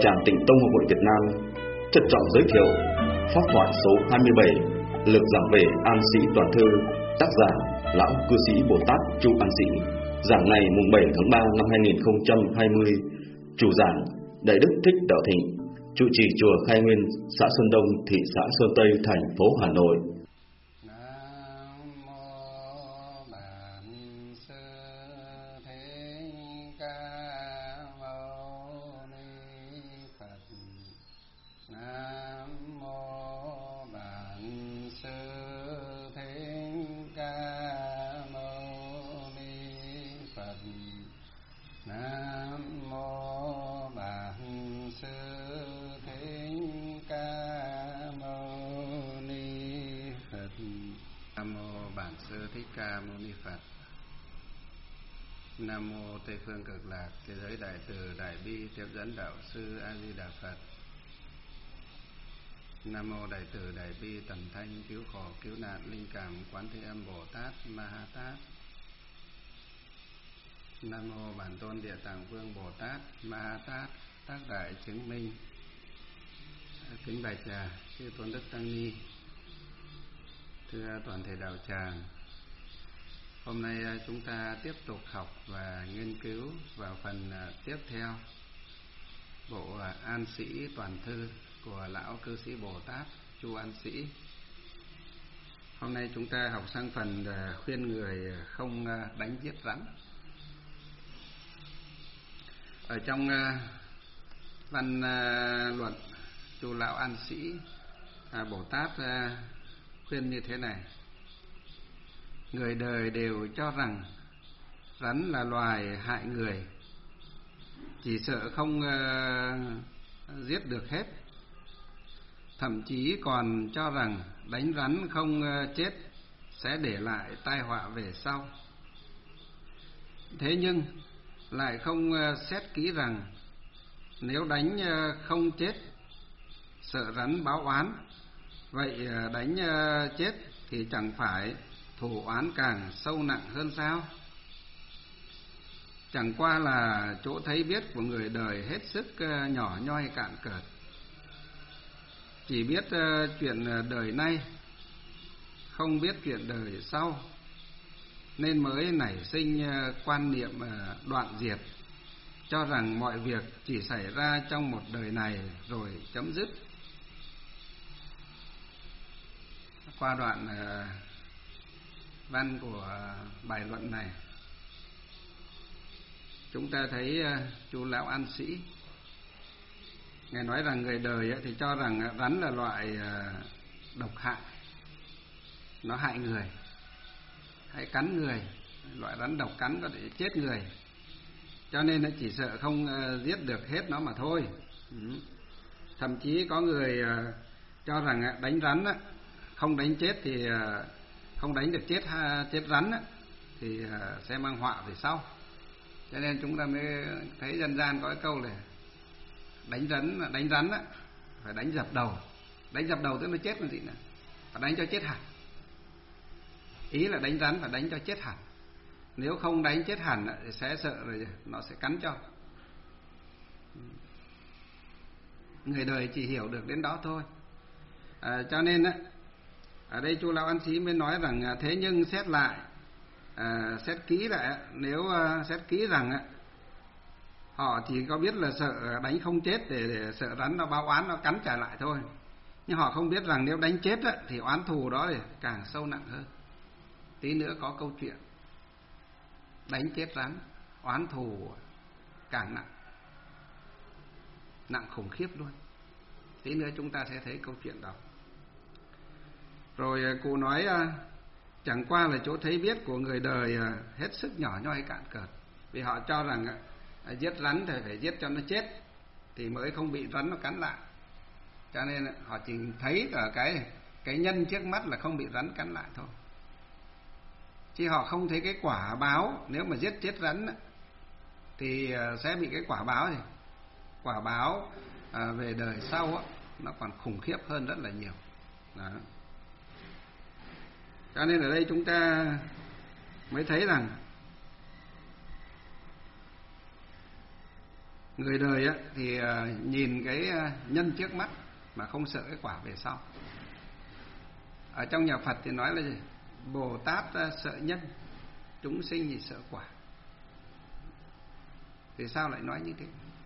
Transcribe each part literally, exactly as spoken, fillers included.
Tràng Tịnh Tông Học hội Việt Nam trân trọng giới thiệu pháp thoại số hai mươi bảy, lược giảng về An Sĩ Toàn Thư, tác giả Lão Cư Sĩ Bồ Tát Chu An Sĩ, giảng ngày mùng bảy tháng ba năm hai nghìn không trăm hai mươi. Chủ giảng Đại Đức Thích Đạo Thịnh, trụ trì chùa Khai Nguyên, xã Sơn Đông, thị xã Sơn Tây, thành phố Hà Nội. Thích Ca Mâu Ni Phật. Nam mô Tây phương Cực Lạc Thế giới Đại Từ Đại Bi Tiếp dẫn Đạo sư A Di Đà Phật. Nam mô Đại Từ Đại Bi Tầm Thanh Cứu Khổ Cứu Nạn Linh Cảm Quán Thế Âm Bồ Tát Ma Ha Tát. Nam mô Bản Tôn Địa Tạng Vương Bồ Tát Ma Ha Tát, tác đại chứng minh. Kính bạch chư Tôn Đức Tăng Ni, thưa toàn thể đạo tràng. Hôm nay chúng ta tiếp tục học và nghiên cứu vào phần tiếp theo bộ An Sĩ Toàn Thư của Lão Cư Sĩ Bồ Tát Chu An Sĩ. Hôm nay chúng ta học sang phần khuyên người không đánh giết rắn. Ở trong văn luận, Chu Lão An Sĩ Bồ Tát khuyên như thế này: người đời đều cho rằng rắn là loài hại người, chỉ sợ không uh, giết được hết. Thậm chí còn cho rằng đánh rắn không uh, chết sẽ để lại tai họa về sau. Thế nhưng lại không uh, xét kỹ rằng nếu đánh uh, không chết sợ rắn báo oán, vậy uh, đánh uh, chết thì chẳng phải thù oán càng sâu nặng hơn sao? Chẳng qua là chỗ thấy biết của người đời hết sức nhỏ nhoi cạn cợt, chỉ biết chuyện đời nay, không biết chuyện đời sau, nên mới nảy sinh quan niệm đoạn diệt, cho rằng mọi việc chỉ xảy ra trong một đời này rồi chấm dứt. Qua đoạn văn của bài luận này, chúng ta thấy Chu Lão An Sĩ ngài nói rằng người đời thì cho rằng rắn là loại độc hại, nó hại người, hay cắn người, loại rắn độc cắn có thể chết người, cho nên nó chỉ sợ không giết được hết nó mà thôi. Thậm chí có người cho rằng đánh rắn không đánh chết thì không đánh được chết chết rắn á, thì sẽ mang họa về sau. Cho nên chúng ta mới thấy dân gian có cái câu này: đánh rắn đánh rắn á phải đánh dập đầu. Đánh dập đầu tức là chết còn gì nữa, phải đánh cho chết hẳn. Ý là đánh rắn phải đánh cho chết hẳn. Nếu không đánh chết hẳn thì sẽ sợ rồi nó sẽ cắn cho. Người đời chỉ hiểu được đến đó thôi. À, cho nên á, ở đây Chu Lão An Sĩ mới nói rằng thế nhưng xét lại, à, xét kỹ lại, nếu uh, xét kỹ rằng uh, họ chỉ có biết là sợ đánh không chết để, để sợ rắn nó báo oán, nó cắn trả lại thôi. Nhưng họ không biết rằng nếu đánh chết uh, thì oán thù đó thì càng sâu nặng hơn. Tí nữa có câu chuyện đánh chết rắn, oán thù càng nặng, nặng khủng khiếp luôn. Tí nữa chúng ta sẽ thấy câu chuyện đó. Rồi cụ nói chẳng qua là chỗ thấy biết của người đời hết sức nhỏ nhoi cạn cợt, vì họ cho rằng giết rắn thì phải giết cho nó chết thì mới không bị rắn nó cắn lại. Cho nên họ chỉ thấy ở cái cái nhân trước mắt là không bị rắn cắn lại thôi, chứ họ không thấy cái quả báo. Nếu mà giết chết rắn thì sẽ bị cái quả báo gì? Quả báo về đời sau nó còn khủng khiếp hơn rất là nhiều. Đó. Cho nên ở đây chúng ta mới thấy rằng Người đời á, thì nhìn cái nhân trước mắt mà không sợ cái quả về sau. Ở trong nhà Phật thì nói là gì? Bồ Tát sợ nhân, chúng sinh thì sợ quả. Thì sao lại nói như thế?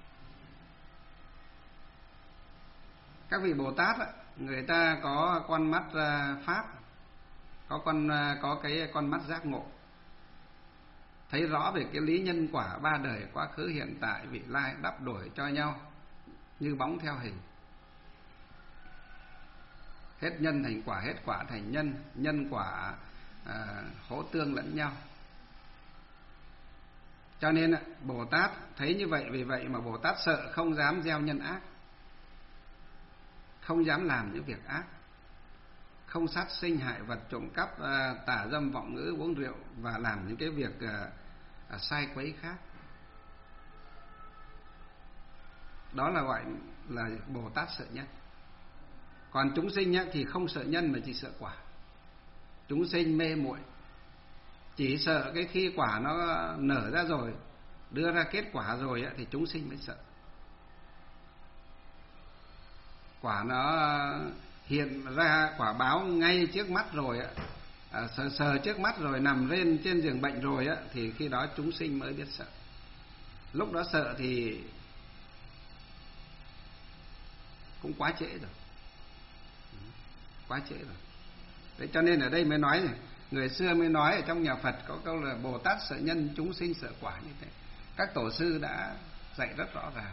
Các vị Bồ Tát á, người ta có con mắt pháp, có con có cái con mắt giác ngộ, thấy rõ về cái lý nhân quả ba đời quá khứ hiện tại vị lai đắp đổi cho nhau như bóng theo hình. Hết nhân thành quả, hết quả thành nhân, nhân quả à, hỗ tương lẫn nhau. Cho nên Bồ Tát thấy như vậy, vì vậy mà Bồ Tát sợ, không dám gieo nhân ác, không dám làm những việc ác, không sát sinh hại vật, trộm cắp, tà dâm vọng ngữ, uống rượu và làm những cái việc sai quấy khác. Đó là gọi là Bồ Tát sợ nhân. Còn chúng sinh nhá, thì không sợ nhân mà chỉ sợ quả. Chúng sinh mê muội, chỉ sợ cái khi quả nó nở ra rồi, đưa ra kết quả rồi á, thì chúng sinh mới sợ. Quả nó hiện ra quả báo ngay trước mắt rồi á, à, sờ, sờ trước mắt rồi, nằm lên trên giường bệnh rồi á, thì khi đó chúng sinh mới biết sợ. Lúc đó sợ thì cũng quá trễ rồi, quá trễ rồi. Đấy, cho nên ở đây mới nói này, người xưa mới nói ở trong nhà Phật có câu là Bồ Tát sợ nhân, chúng sinh sợ quả như thế. Các tổ sư đã dạy rất rõ ràng.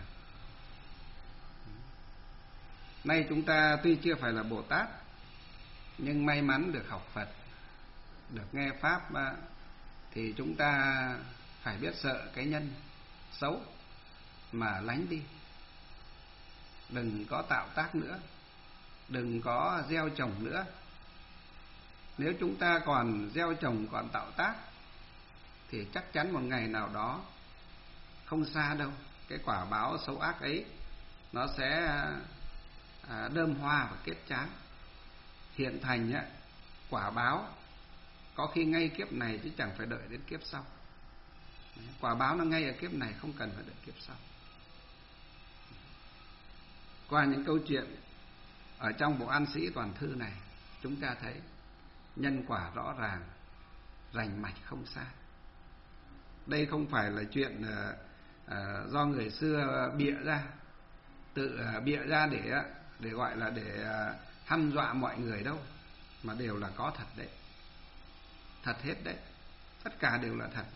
Nay chúng ta tuy chưa phải là Bồ Tát, nhưng may mắn được học Phật, được nghe Pháp, thì chúng ta phải biết sợ cái nhân xấu mà lánh đi. Đừng có tạo tác nữa, đừng có gieo trồng nữa. Nếu chúng ta còn gieo trồng, còn tạo tác, thì chắc chắn một ngày nào đó, không xa đâu, cái quả báo xấu ác ấy nó sẽ đơm hoa và kết trái, hiện thành á, quả báo có khi ngay kiếp này chứ chẳng phải đợi đến kiếp sau. Quả báo nó ngay ở kiếp này, không cần phải đợi kiếp sau. Qua những câu chuyện ở trong bộ An Sĩ Toàn Thư này, chúng ta thấy nhân quả rõ ràng, rành mạch không sai. Đây không phải là chuyện uh, uh, do người xưa bịa ra, tự uh, bịa ra để để gọi là để uh, hăm dọa mọi người đâu, mà đều là có thật đấy, thật hết đấy, tất cả đều là thật.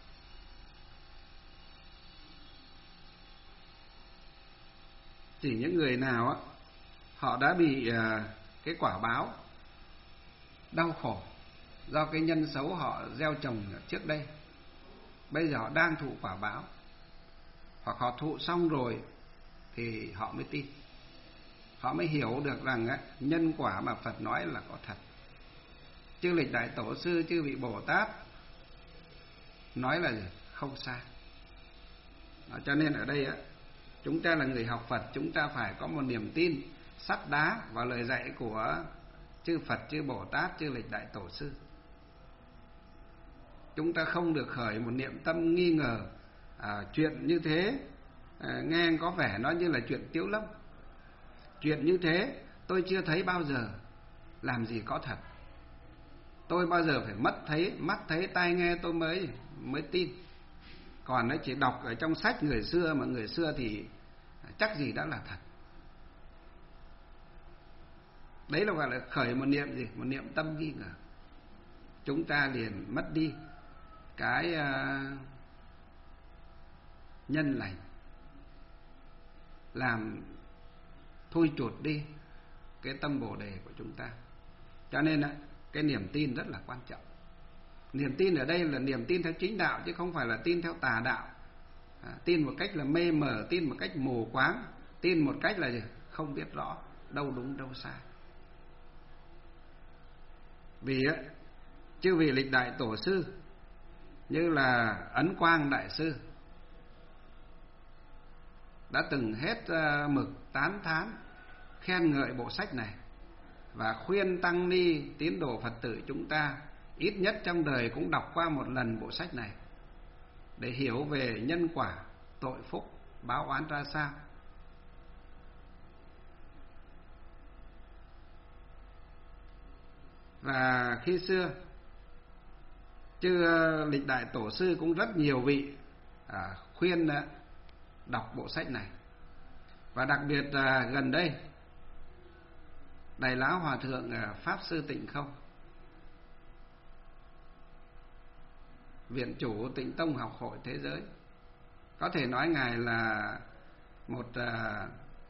Chỉ những người nào á, họ đã bị uh, cái quả báo đau khổ do cái nhân xấu họ gieo trồng trước đây, bây giờ họ đang thụ quả báo, hoặc họ thụ xong rồi thì họ mới tin, họ mới hiểu được rằng á, nhân quả mà Phật nói là có thật. Chư lịch đại tổ sư, chư vị Bồ Tát nói là gì? Không sai. Đó, cho nên ở đây á, chúng ta là người học Phật, chúng ta phải có một niềm tin sắt đá vào lời dạy của chư Phật, chư Bồ Tát, chư lịch đại tổ sư. Chúng ta không được khởi một niệm tâm nghi ngờ. à, Chuyện như thế à, nghe có vẻ nó như là chuyện tiếu lâm. Chuyện như thế tôi chưa thấy bao giờ, làm gì có thật. Tôi bao giờ phải mất thấy, mắt thấy, tai nghe tôi mới mới tin. Còn nó chỉ đọc ở trong sách người xưa, mà người xưa thì chắc gì đã là thật. Đấy là gọi là khởi một niệm gì? Một niệm tâm nghi ngờ. Chúng ta liền mất đi cái uh, nhân lành, làm thui chột đi cái tâm Bồ đề của chúng ta. Cho nên cái niềm tin rất là quan trọng. Niềm tin ở đây là niềm tin theo chính đạo, chứ không phải là tin theo tà đạo. à, Tin một cách là mê mờ, tin một cách mù quáng, tin một cách là gì? Không biết rõ đâu đúng đâu sai. Vì á, chư vị lịch đại tổ sư như là Ấn Quang đại sư đã từng hết mực tán thán khen ngợi bộ sách này, và khuyên tăng ni tín đồ Phật tử chúng ta ít nhất trong đời cũng đọc qua một lần bộ sách này để hiểu về nhân quả, tội phúc báo oán ra sao. Và khi xưa chứ lịch đại tổ sư cũng rất nhiều vị à, khuyên à, đọc bộ sách này. Và đặc biệt là gần đây Đại Lão Hòa Thượng à, Pháp Sư Tịnh Không, viện chủ Tịnh Tông Học Hội Thế Giới, có thể nói ngài là một à,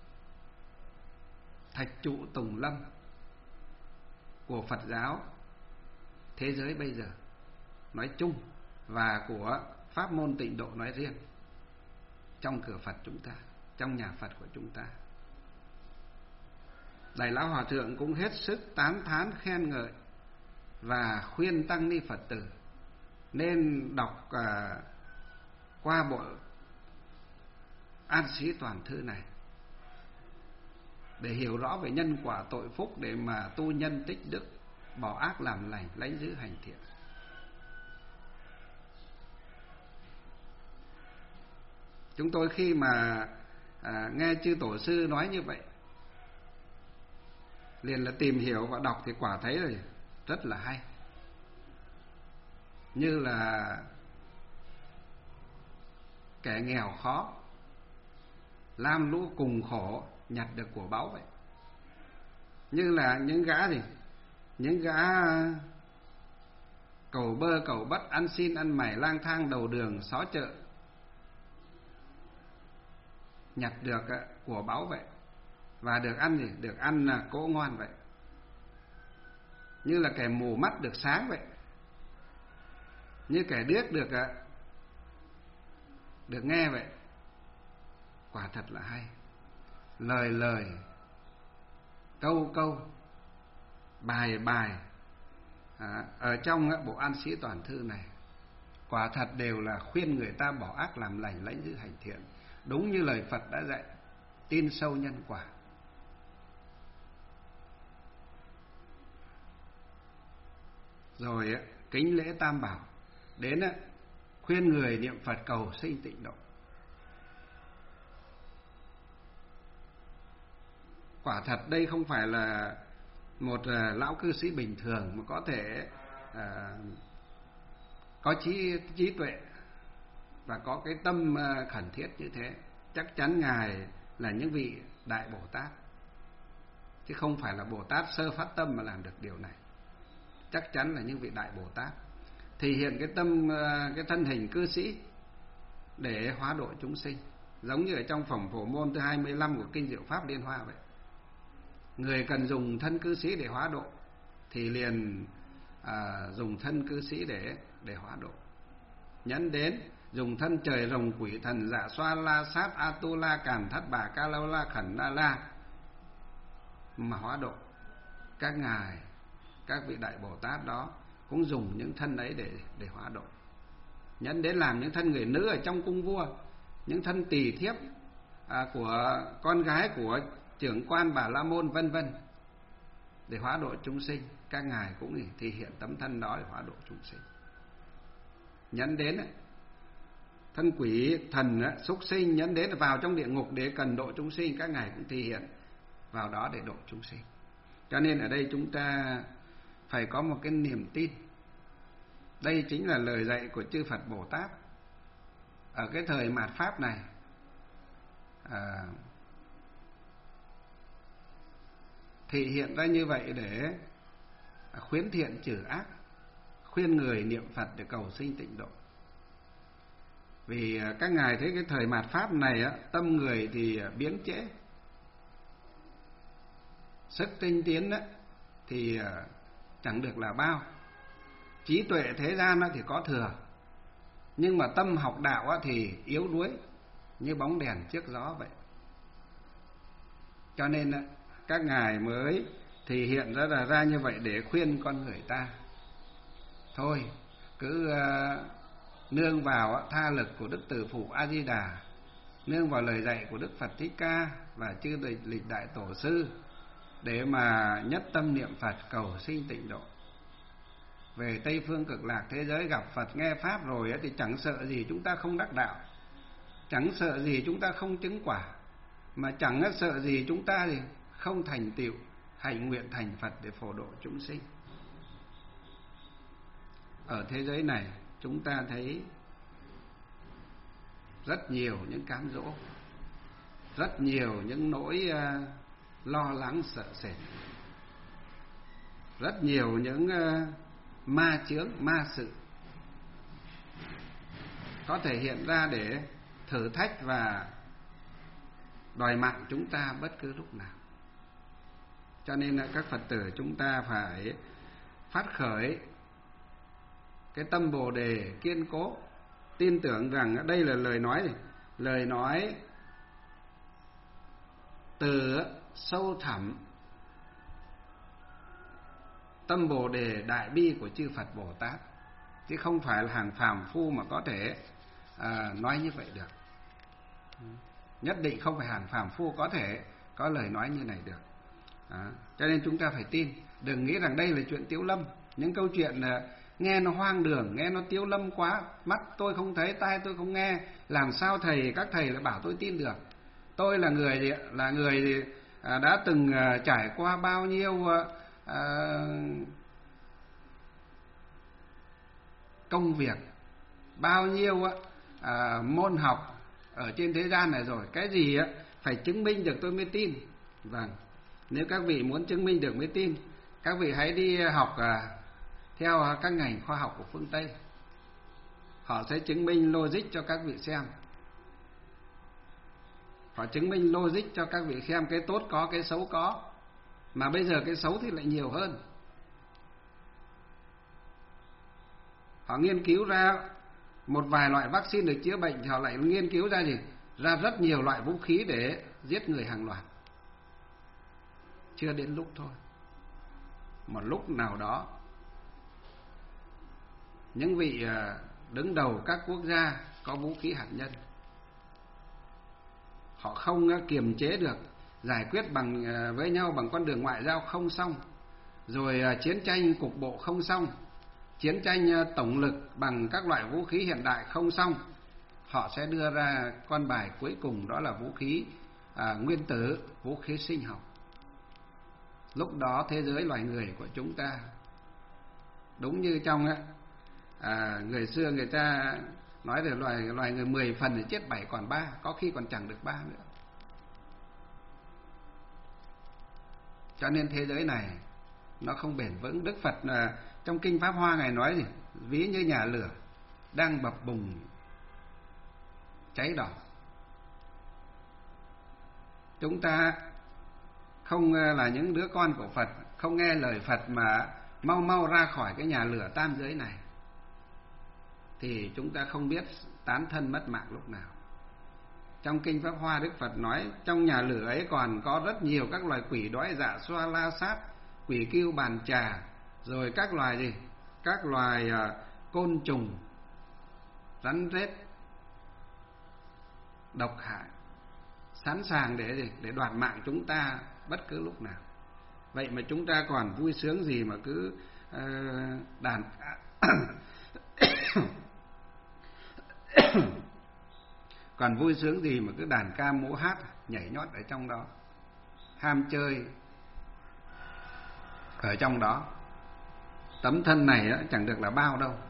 thạch trụ tùng lâm của Phật giáo thế giới bây giờ nói chung và của pháp môn Tịnh độ nói riêng trong cửa Phật chúng ta, trong nhà Phật của chúng ta. Đại Lão Hòa Thượng cũng hết sức tán thán khen ngợi và khuyên tăng ni Phật tử nên đọc uh, qua bộ An Sĩ Toàn Thư này để hiểu rõ về nhân quả tội phúc, để mà tu nhân tích đức, bỏ ác làm lành, lãnh giữ hành thiện. Chúng tôi khi mà à, nghe chư tổ sư nói như vậy, liền là tìm hiểu và đọc thì quả thấy rồi rất là hay. Như là kẻ nghèo khó lam lũ cùng khổ nhặt được của báu vậy. Như là những gã gì, những gã cầu bơ cầu bất, ăn xin ăn mày, lang thang đầu đường xó chợ, nhặt được của báu vậy. Và được ăn gì? Được ăn là cỗ ngon vậy. Như là kẻ mù mắt được sáng vậy, như kẻ điếc được được nghe vậy. Quả thật là hay. Lời lời, câu câu, bài bài à, ở trong bộ An Sĩ Toàn Thư này quả thật đều là khuyên người ta bỏ ác làm lành, lãnh giữ hành thiện, đúng như lời Phật đã dạy, tin sâu nhân quả. Rồi kính lễ Tam Bảo, đến khuyên người niệm Phật cầu sinh tịnh độ. Quả thật đây không phải là một lão cư sĩ bình thường mà có thể à, có trí trí tuệ và có cái tâm khẩn thiết như thế. Chắc chắn ngài là những vị đại Bồ Tát, chứ không phải là Bồ Tát sơ phát tâm mà làm được điều này. Chắc chắn là những vị đại Bồ Tát thể hiện cái tâm, cái thân hình cư sĩ để hóa độ chúng sinh, giống như ở trong phẩm Phổ Môn thứ hai mươi lăm của kinh Diệu Pháp Liên Hoa vậy. Người cần dùng thân cư sĩ để hóa độ thì liền à, dùng thân cư sĩ để để hóa độ. Nhấn đến dùng thân trời rồng quỷ thần dạ xoa la sát atula càn thất bà ca lâu la khẩn la la mà hóa độ. Các ngài, các vị đại Bồ Tát đó cũng dùng những thân ấy để để hóa độ. Nhấn đến làm những thân người nữ ở trong cung vua, những thân tỳ thiếp à, của con gái của trưởng quan Bà La Môn vân vân để hóa độ chúng sinh. Các ngài cũng thể hiện tấm thân đó để hóa độ chúng sinh. Nhấn đến ấy, thân quỷ thần ấy, súc sinh, nhấn đến vào trong địa ngục để cần độ chúng sinh, các ngài cũng thể hiện vào đó để độ chúng sinh. Cho nên ở đây chúng ta phải có một cái niềm tin. Đây chính là lời dạy của chư Phật Bồ Tát ở cái thời mạt Pháp này. À, thể hiện ra như vậy để khuyến thiện trừ ác, khuyên người niệm Phật để cầu sinh tịnh độ. Vì các ngài thấy cái thời mạt Pháp này á, tâm người thì biến trễ, sức tinh tiến á, thì chẳng được là bao, trí tuệ thế gian á, thì có thừa, nhưng mà tâm học đạo á, thì yếu đuối như bóng đèn trước gió vậy. Cho nên á, các ngài mới thì hiện ra là ra như vậy để khuyên con người ta thôi cứ uh, nương vào uh, tha lực của Đức Từ Phụ A Di Đà, nương vào lời dạy của Đức Phật Thích Ca và chư lịch đại tổ sư để mà nhất tâm niệm Phật cầu sinh tịnh độ. Về Tây Phương Cực Lạc thế giới gặp Phật nghe Pháp rồi ấy, thì chẳng sợ gì chúng ta không đắc đạo. chẳng sợ gì chúng ta không chứng quả, mà chẳng sợ gì chúng ta thì không thành tựu hạnh nguyện thành Phật để phổ độ chúng sinh. Ở thế giới này chúng ta thấy rất nhiều những cám dỗ, rất nhiều những nỗi uh, lo lắng sợ sệt, rất nhiều những uh, ma chướng, ma sự có thể hiện ra để thử thách và đòi mạng chúng ta bất cứ lúc nào. Cho nên là các Phật tử chúng ta phải phát khởi cái tâm Bồ Đề kiên cố, tin tưởng rằng đây là lời nói này, lời nói từ sâu thẳm tâm Bồ Đề đại bi của chư Phật Bồ Tát, chứ không phải là hàng phàm phu mà có thể à, nói như vậy được. Nhất định không phải hàng phàm phu có thể có lời nói như này được. Đó. Cho nên chúng ta phải tin, đừng nghĩ rằng đây là chuyện tiếu lâm. Những câu chuyện nghe nó hoang đường, nghe nó tiếu lâm quá, mắt tôi không thấy, tai tôi không nghe, làm sao thầy các thầy lại bảo tôi tin được. Tôi là người là người đã từng trải qua bao nhiêu à, công việc, bao nhiêu à, môn học ở trên thế gian này rồi, cái gì á phải chứng minh được tôi mới tin. Vâng, nếu các vị muốn chứng minh được mới tin, các vị hãy đi học à, theo các ngành khoa học của phương Tây. Họ sẽ chứng minh logic cho các vị xem. Họ chứng minh logic cho các vị xem, cái tốt có, cái xấu có. Mà bây giờ cái xấu thì lại nhiều hơn. Họ nghiên cứu ra một vài loại vaccine được chữa bệnh, thì họ lại nghiên cứu ra gì? Ra rất nhiều loại vũ khí để giết người hàng loạt. Chưa đến lúc thôi. Một lúc nào đó, những vị đứng đầu các quốc gia có vũ khí hạt nhân, họ không kiềm chế được, giải quyết bằng với nhau bằng con đường ngoại giao không xong, rồi chiến tranh cục bộ không xong, chiến tranh tổng lực bằng các loại vũ khí hiện đại không xong, họ sẽ đưa ra con bài cuối cùng, đó là vũ khí à, nguyên tử, vũ khí sinh học. Lúc đó thế giới loài người của chúng ta, đúng như trong à, người xưa người ta nói là loài loài người mười phần thì chết bảy còn ba, có khi còn chẳng được ba nữa. Cho nên thế giới này nó không bền vững. Đức Phật à, trong kinh Pháp Hoa ngài nói gì? Ví như nhà lửa đang bập bùng cháy đỏ. Chúng ta không là những đứa con của Phật, không nghe lời Phật mà mau mau ra khỏi cái nhà lửa tam giới này, thì chúng ta không biết tán thân mất mạng lúc nào. Trong kinh Pháp Hoa, Đức Phật nói trong nhà lửa ấy còn có rất nhiều các loài quỷ đói dạ xoa la sát, quỷ cưu bàn trà, rồi các loài gì? Các loài uh, côn trùng, rắn rết, độc hại, sẵn sàng để gì? Để đoạt mạng chúng ta bất cứ lúc nào. Vậy mà chúng ta còn vui sướng gì mà cứ uh, đàn còn vui sướng gì mà cứ đàn ca múa hát nhảy nhót ở trong đó, ham chơi ở trong đó. Tấm thân này chẳng được là bao đâu,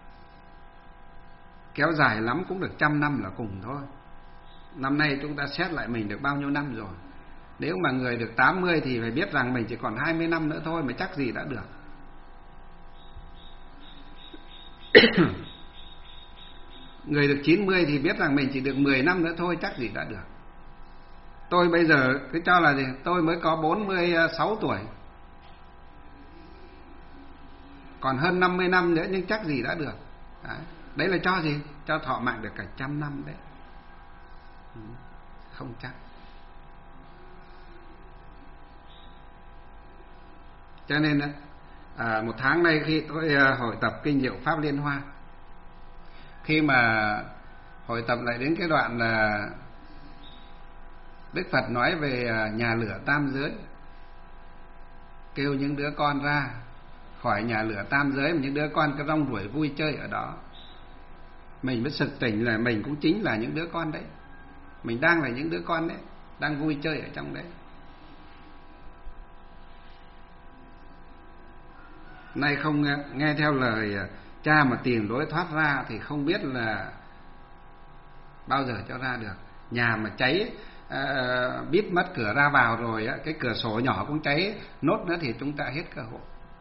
kéo dài lắm cũng được trăm năm là cùng thôi. Năm nay chúng ta xét lại mình được bao nhiêu năm rồi. Nếu mà người được tám mươi thì phải biết rằng mình chỉ còn hai mươi năm nữa thôi, mà chắc gì đã được. Người được chín mươi thì biết rằng mình chỉ được mười năm nữa thôi, chắc gì đã được. Tôi bây giờ cứ cho là gì? Tôi mới có bốn mươi sáu tuổi, còn hơn năm mươi năm nữa, nhưng chắc gì đã được. Đấy, đấy là cho gì? Cho thọ mạng được cả trăm năm đấy. Không chắc. Cho nên à, một tháng nay khi tôi hội tập kinh Diệu Pháp Liên Hoa, khi mà hội tập lại đến cái đoạn là Đức Phật nói về nhà lửa tam giới, kêu những đứa con ra khỏi nhà lửa tam giới, mà những đứa con cứ rong ruổi vui chơi ở đó. mình mới sực tỉnh là mình cũng chính là những đứa con đấy, mình đang là những đứa con đấy, đang vui chơi ở trong đấy. Nay không nghe theo lời cha mà tìm lối thoát ra thì không biết là bao giờ cho ra được. Nhà mà cháy à, bít mất cửa ra vào rồi á, cái cửa sổ nhỏ cũng cháy nốt nữa thì chúng ta hết cơ hội.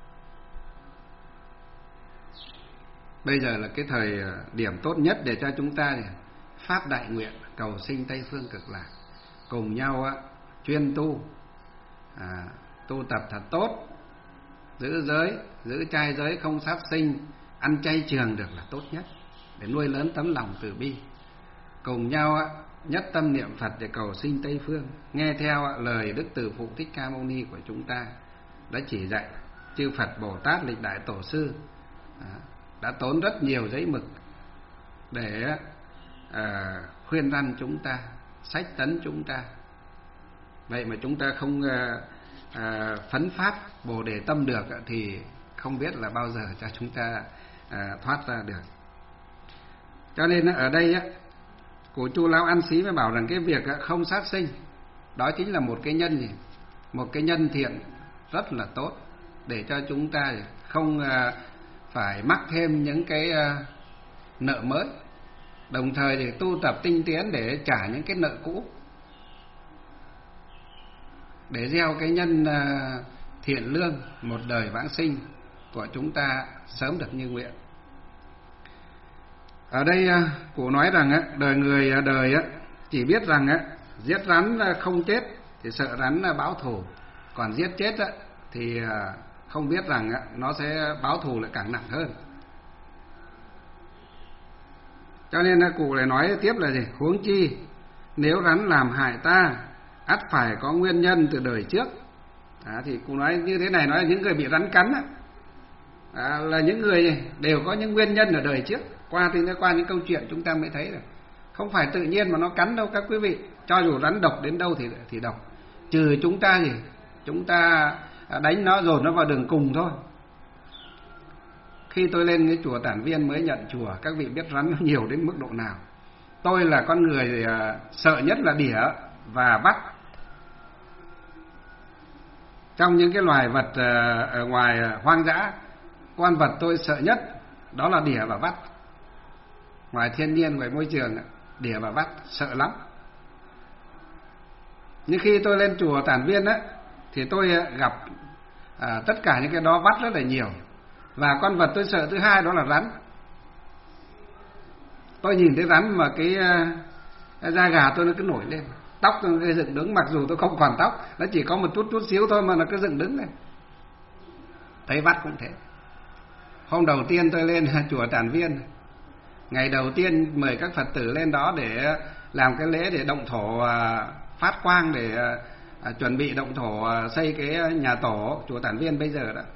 Bây giờ là cái thời điểm tốt nhất để cho chúng ta phát đại nguyện cầu sinh Tây Phương Cực Lạc, cùng nhau á, chuyên tu, à, tu tập thật tốt, giữ giới, giữ trai giới không sát sinh, ăn chay trường được là tốt nhất để nuôi lớn tấm lòng từ bi. Cùng nhau á, nhất tâm niệm Phật để cầu sinh Tây Phương, nghe theo á, lời Đức Từ Phụ Thích Ca Mâu Ni của chúng ta đã chỉ dạy. Chư Phật Bồ Tát lịch đại tổ sư à, đã tốn rất nhiều giấy mực để à, khuyên răn chúng ta, sách tấn chúng ta. Vậy mà chúng ta không à, à, phấn phát Bồ Đề tâm được thì không biết là bao giờ cho chúng ta à, thoát ra được. Cho nên ở đây á, của Chu Lão An Sĩ mới bảo rằng cái việc không sát sinh đó chính là một cái nhân gì? Một cái nhân thiện rất là tốt để cho chúng ta không à, phải mắc thêm những cái à, nợ mới, đồng thời để tu tập tinh tiến để trả những cái nợ cũ, để gieo cái nhân à, thiện lương một đời vãng sinh của chúng ta sớm được như nguyện. Ở đây cụ nói rằng á, đời người đời á, chỉ biết rằng á, giết rắn không chết thì sợ rắn báo thù, còn giết chết á, thì không biết rằng á, nó sẽ báo thù lại càng nặng hơn. Cho nên cụ lại nói tiếp là gì? Huống chi nếu rắn làm hại ta, ắt phải có nguyên nhân từ đời trước. À, thì cụ nói như thế này, nói là những người bị rắn cắn á, à, là những người đều có những nguyên nhân ở đời trước. Qua thì qua những câu chuyện chúng ta mới thấy rồi, không phải tự nhiên mà nó cắn đâu các quý vị. Cho dù rắn độc đến đâu thì thì độc, trừ chúng ta gì chúng ta đánh nó dồn nó vào đường cùng thôi. Khi tôi lên cái chùa Tản Viên mới nhận chùa, các vị biết rắn nó nhiều đến mức độ nào. Tôi là con người sợ nhất là đỉa và vắt. Trong những cái loài vật ở ngoài hoang dã, con vật tôi sợ nhất đó là đỉa và vắt. Ngoài thiên nhiên, ngoài môi trường, đỉa và vắt sợ lắm. Nhưng khi tôi lên chùa Tản Viên á, thì tôi gặp à, tất cả những cái đó vắt rất là nhiều. Và con vật tôi sợ thứ hai đó là rắn. Tôi nhìn thấy rắn mà cái, cái da gà tôi nó cứ nổi lên, tóc tôi nó dựng đứng, mặc dù tôi không còn tóc, nó chỉ có một chút chút xíu thôi mà nó cứ dựng đứng này. Thấy vắt cũng thế. Hôm đầu tiên tôi lên chùa Tản Viên, ngày đầu tiên mời các Phật tử lên đó để làm cái lễ để động thổ phát quang, để chuẩn bị động thổ xây cái nhà tổ chùa Tản Viên bây giờ đó.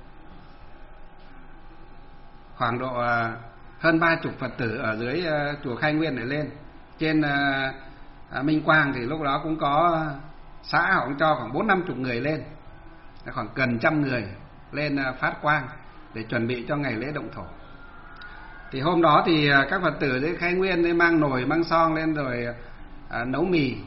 Khoảng độ hơn ba chục Phật tử ở dưới chùa Khai Nguyên để lên. Trên Minh Quang thì lúc đó cũng có xã họ cũng cho khoảng bốn năm chục người lên, khoảng gần trăm người lên phát quang để chuẩn bị cho ngày lễ động thổ. Thì hôm đó thì các Phật tử dưới Khai Nguyên ấy mang nồi mang son lên rồi à, nấu mì.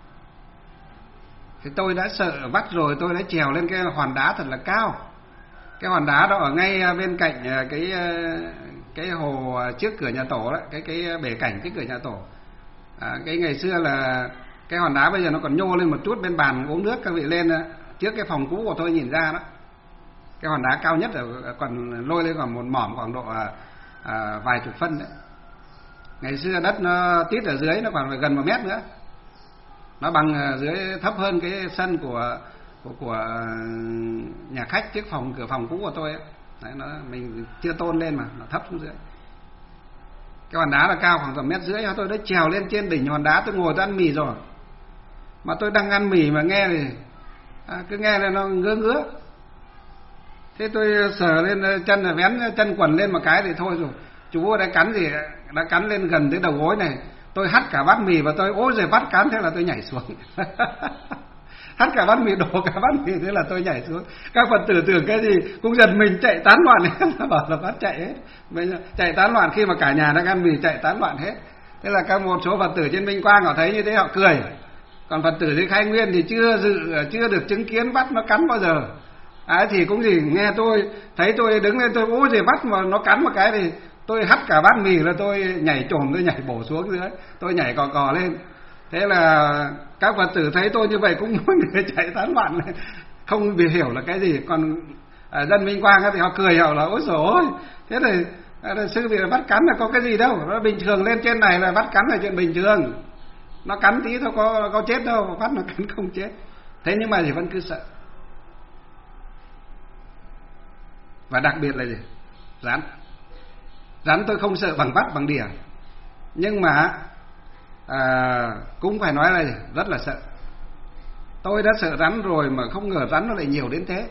Thì tôi đã sợ vắt rồi, tôi đã trèo lên cái hòn đá thật là cao. Cái hòn đá đó ở ngay bên cạnh cái cái hồ trước cửa nhà tổ đó, cái cái bể cảnh trước cửa nhà tổ. À, cái ngày xưa là cái hòn đá bây giờ nó còn nhô lên một chút bên bàn uống nước, các vị lên trước cái phòng cũ của tôi nhìn ra đó. Cái hòn đá cao nhất là còn lôi lên khoảng một mỏm khoảng độ à, vài chục phân đấy. Ngày xưa đất nó tít ở dưới nó còn phải gần một mét nữa. Nó bằng dưới thấp hơn cái sân của của, của nhà khách trước phòng cửa phòng cũ của tôi ấy. Đấy, nó mình chưa tôn lên mà nó thấp xuống dưới. Cái hòn đá là cao khoảng tầm mét rưỡi, tôi đã trèo lên trên đỉnh hòn đá, tôi ngồi tôi ăn mì rồi. Mà tôi đang ăn mì mà nghe thì à, cứ nghe là nó ngứa ngứa. Thế tôi sờ lên chân là vén chân quần lên một cái thì thôi rồi. Chú đã cắn gì, đã cắn lên gần tới đầu gối này. Tôi hắt cả bát mì và tôi ôi giời bắt cắn, thế là tôi nhảy xuống. hắt cả bát mì, đổ cả bát mì, thế là tôi nhảy xuống. Các Phật tử tưởng cái gì cũng giật mình chạy tán loạn hết, nó bảo là bắt chạy hết. Bây giờ chạy tán loạn khi mà cả nhà đang ăn mì chạy tán loạn hết. Thế là các một số Phật tử trên Minh Quang họ thấy như thế họ cười. Còn Phật tử dưới Khai Nguyên thì chưa dự chưa được chứng kiến bắt nó cắn bao giờ. Ấy thì cũng gì nghe tôi thấy tôi đứng lên tôi ôi gì bắt mà nó cắn một cái thì tôi hắt cả bát mì là tôi nhảy chồm, tôi nhảy bổ xuống dưới, tôi nhảy cò cò lên. Thế là các Phật tử thấy tôi như vậy cũng mỗi người chạy tán loạn, không bị hiểu là cái gì. Còn à, dân Minh Quang thì họ cười, họ là ôi dồi ôi, thế thì à, sư bị bắt cắn là có cái gì đâu, nó bình thường, lên trên này là bắt cắn là chuyện bình thường, nó cắn tí thôi có có chết đâu, bắt nó cắn không chết. Thế nhưng mà thì vẫn cứ sợ. Và đặc biệt là gì? Rắn. Rắn tôi không sợ bằng vắt bằng đỉa, nhưng mà à, cũng phải nói là gì? Rất là sợ. Tôi đã sợ rắn rồi mà không ngờ rắn nó lại nhiều đến thế.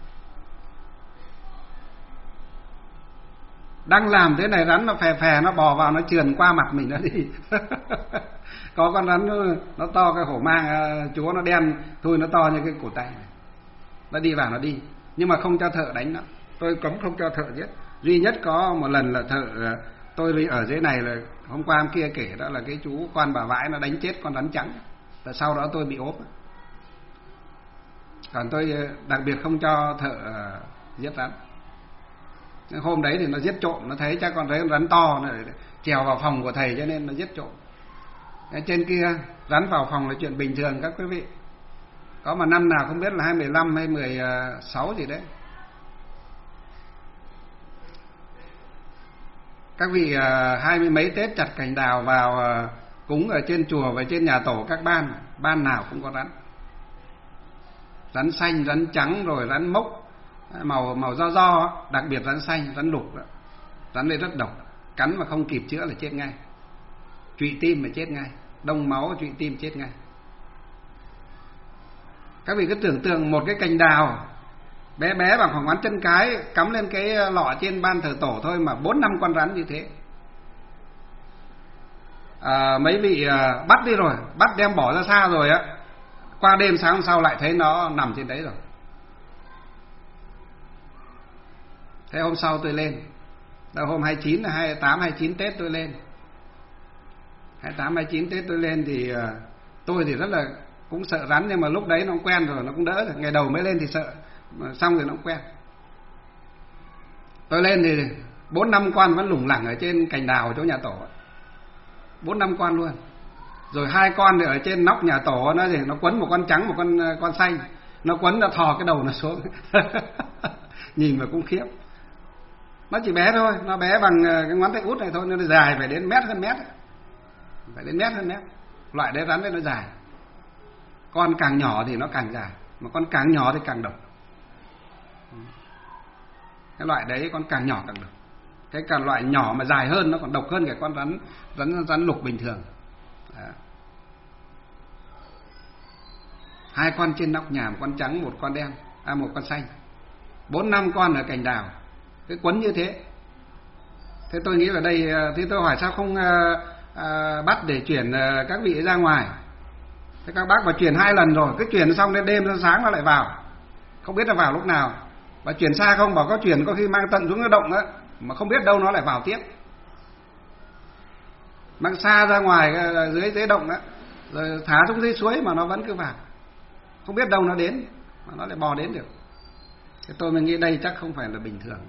Đang làm thế này rắn nó phè phè, nó bò vào, nó trườn qua mặt mình nó đi. Có con rắn nó, nó to cái hổ mang chúa, nó đen thôi, nó to như cái cổ tay này. Nó đi vào nó đi, nhưng mà không cho thợ đánh nó. Tôi cấm không cho thợ giết. Duy nhất có một lần là thợ, tôi ở dưới này là hôm qua hôm kia kể đó là cái chú quan bà vãi nó đánh chết con rắn trắng. Và sau đó tôi bị ốp. Còn tôi đặc biệt không cho thợ giết rắn. Hôm đấy thì nó giết trộm, nó thấy chắc con thấy con rắn to nó trèo vào phòng của thầy cho nên nó giết trộm. Ở trên kia rắn vào phòng là chuyện bình thường các quý vị. Có mà năm nào không biết là hai mười lăm hay mười sáu gì đấy, các vị hai mươi mấy Tết chặt cành đào vào cúng ở trên chùa và trên nhà tổ các ban, ban nào cũng có rắn. Rắn xanh, rắn trắng, rồi rắn mốc màu màu do do, đặc biệt rắn xanh, rắn lục đó. Rắn này rất độc, cắn mà không kịp chữa là chết ngay. Trụy tim mà chết ngay, đông máu trụy tim chết ngay. Các vị cứ tưởng tượng một cái cành đào bé bé bằng khoảng ngón chân cái cắm lên cái lọ trên ban thờ tổ thôi mà bốn năm con rắn như thế. À, mấy vị à, bắt đi rồi, bắt đem bỏ ra xa rồi á, qua đêm sáng hôm sau lại thấy nó nằm trên đấy rồi. Thế hôm sau tôi lên, là hôm hai mươi chín, hai mươi tám, hai mươi chín Tết tôi lên. hai mươi tám, hai mươi chín Tết tôi lên thì à, tôi thì rất là cũng sợ rắn, nhưng mà lúc đấy nó cũng quen rồi, nó cũng đỡ rồi. Ngày đầu mới lên thì sợ, mà xong rồi nó cũng quen. Tôi lên thì bốn năm con vẫn lủng lẳng ở trên cành đào chỗ nhà tổ, bốn năm con luôn. Rồi hai con thì ở trên nóc nhà tổ, nó gì nó quấn một con trắng một con con xanh, nó quấn nó thò cái đầu nó xuống. Nhìn mà cũng khiếp. Nó chỉ bé thôi, nó bé bằng cái ngón tay út này thôi, nó dài phải đến mét hơn mét, phải đến mét hơn mét. Loại đấy rắn đấy nó dài. Con càng nhỏ thì nó càng dài, mà con càng nhỏ thì càng độc. Cái loại đấy con càng nhỏ càng độc. Cái càng loại nhỏ mà dài hơn nó còn độc hơn cả con rắn rắn rắn lục bình thường. Đó. Hai con trên nóc nhà, một con trắng, một con đen, à một con xanh. Bốn năm con ở cành đào, cái quấn như thế. Thế tôi nghĩ là đây, thế tôi hỏi sao không à, à, bắt để chuyển à, các vị ra ngoài. Thế các bác mà chuyển hai lần rồi, cứ chuyển xong đến đêm đến sáng nó lại vào, không biết là vào lúc nào. Và chuyển xa không, bảo có chuyển có khi mang tận xuống cái động á, mà không biết đâu nó lại vào tiếp. Mang xa ra ngoài dưới dưới động á, rồi thả xuống dưới suối mà nó vẫn cứ vào, không biết đâu nó đến mà nó lại bò đến được. Thế tôi mới nghĩ đây chắc không phải là bình thường,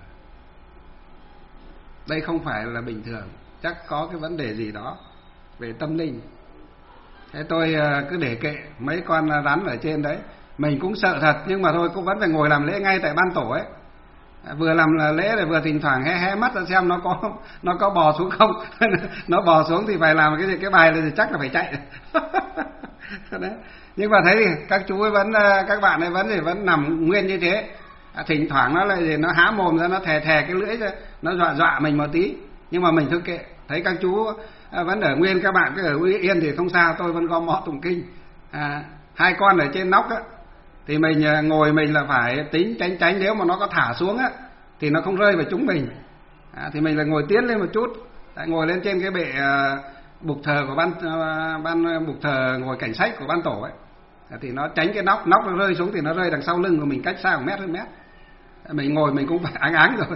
đây không phải là bình thường, chắc có cái vấn đề gì đó về tâm linh. Thế tôi cứ để kệ mấy con rắn ở trên đấy. Mình cũng sợ thật, nhưng mà thôi cũng vẫn phải ngồi làm lễ ngay tại ban tổ ấy. Vừa làm lễ rồi vừa thỉnh thoảng hé hé mắt ra xem nó có nó có bò xuống không. Nó bò xuống thì phải làm cái gì, cái bài này thì chắc là phải chạy. Đấy. Nhưng mà thấy thì các chú ấy vẫn, các bạn ấy vẫn thì vẫn nằm nguyên như thế. À, thỉnh thoảng nó lại nó há mồm ra, nó thè thè cái lưỡi ra, nó dọa dọa mình một tí. Nhưng mà mình thôi kệ, thấy các chú vẫn ở nguyên, các bạn cứ ở yên thì không sao, tôi vẫn có mõ tụng kinh. À, hai con ở trên nóc á, thì mình ngồi mình là phải tính tránh tránh, nếu mà nó có thả xuống á thì nó không rơi vào chúng mình. À, thì mình là ngồi tiến lên một chút, tại ngồi lên trên cái bệ uh, bục thờ của ban uh, ban bục thờ ngồi cảnh sách của ban tổ ấy. thì nó tránh cái nóc, nóc nó rơi xuống thì nó rơi đằng sau lưng của mình cách xa một mét hơn mét. Mình ngồi mình cũng phải áng áng rồi.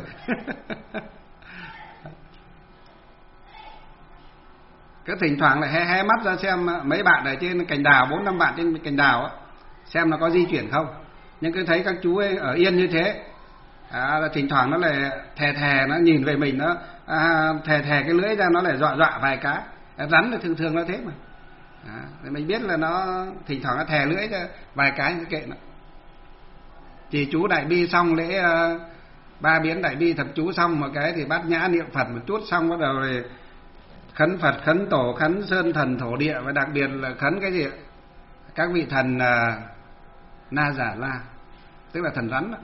Cứ thỉnh thoảng lại hé hé mắt ra xem mấy bạn ở trên cành đào, bốn năm bạn trên cành đào á, xem nó có di chuyển không. Nhưng cứ thấy các chú ấy ở yên như thế, à, thỉnh thoảng nó lại thè thè, nó nhìn về mình, nó à, thè thè cái lưỡi ra, nó lại dọa dọa vài cái. Rắn là thường thường nó thế mà. À, thì mình biết là nó thỉnh thoảng nó thè lưỡi ra vài cái như kệ nó. Chỉ chú đại bi xong lễ uh, ba biến đại bi thập chú xong một cái thì bát nhã niệm Phật một chút xong, bắt đầu rồi khấn Phật, khấn tổ, khấn sơn thần thổ địa, và đặc biệt là khấn cái gì? Các vị thần uh, Na Giả La, tức là thần rắn đó.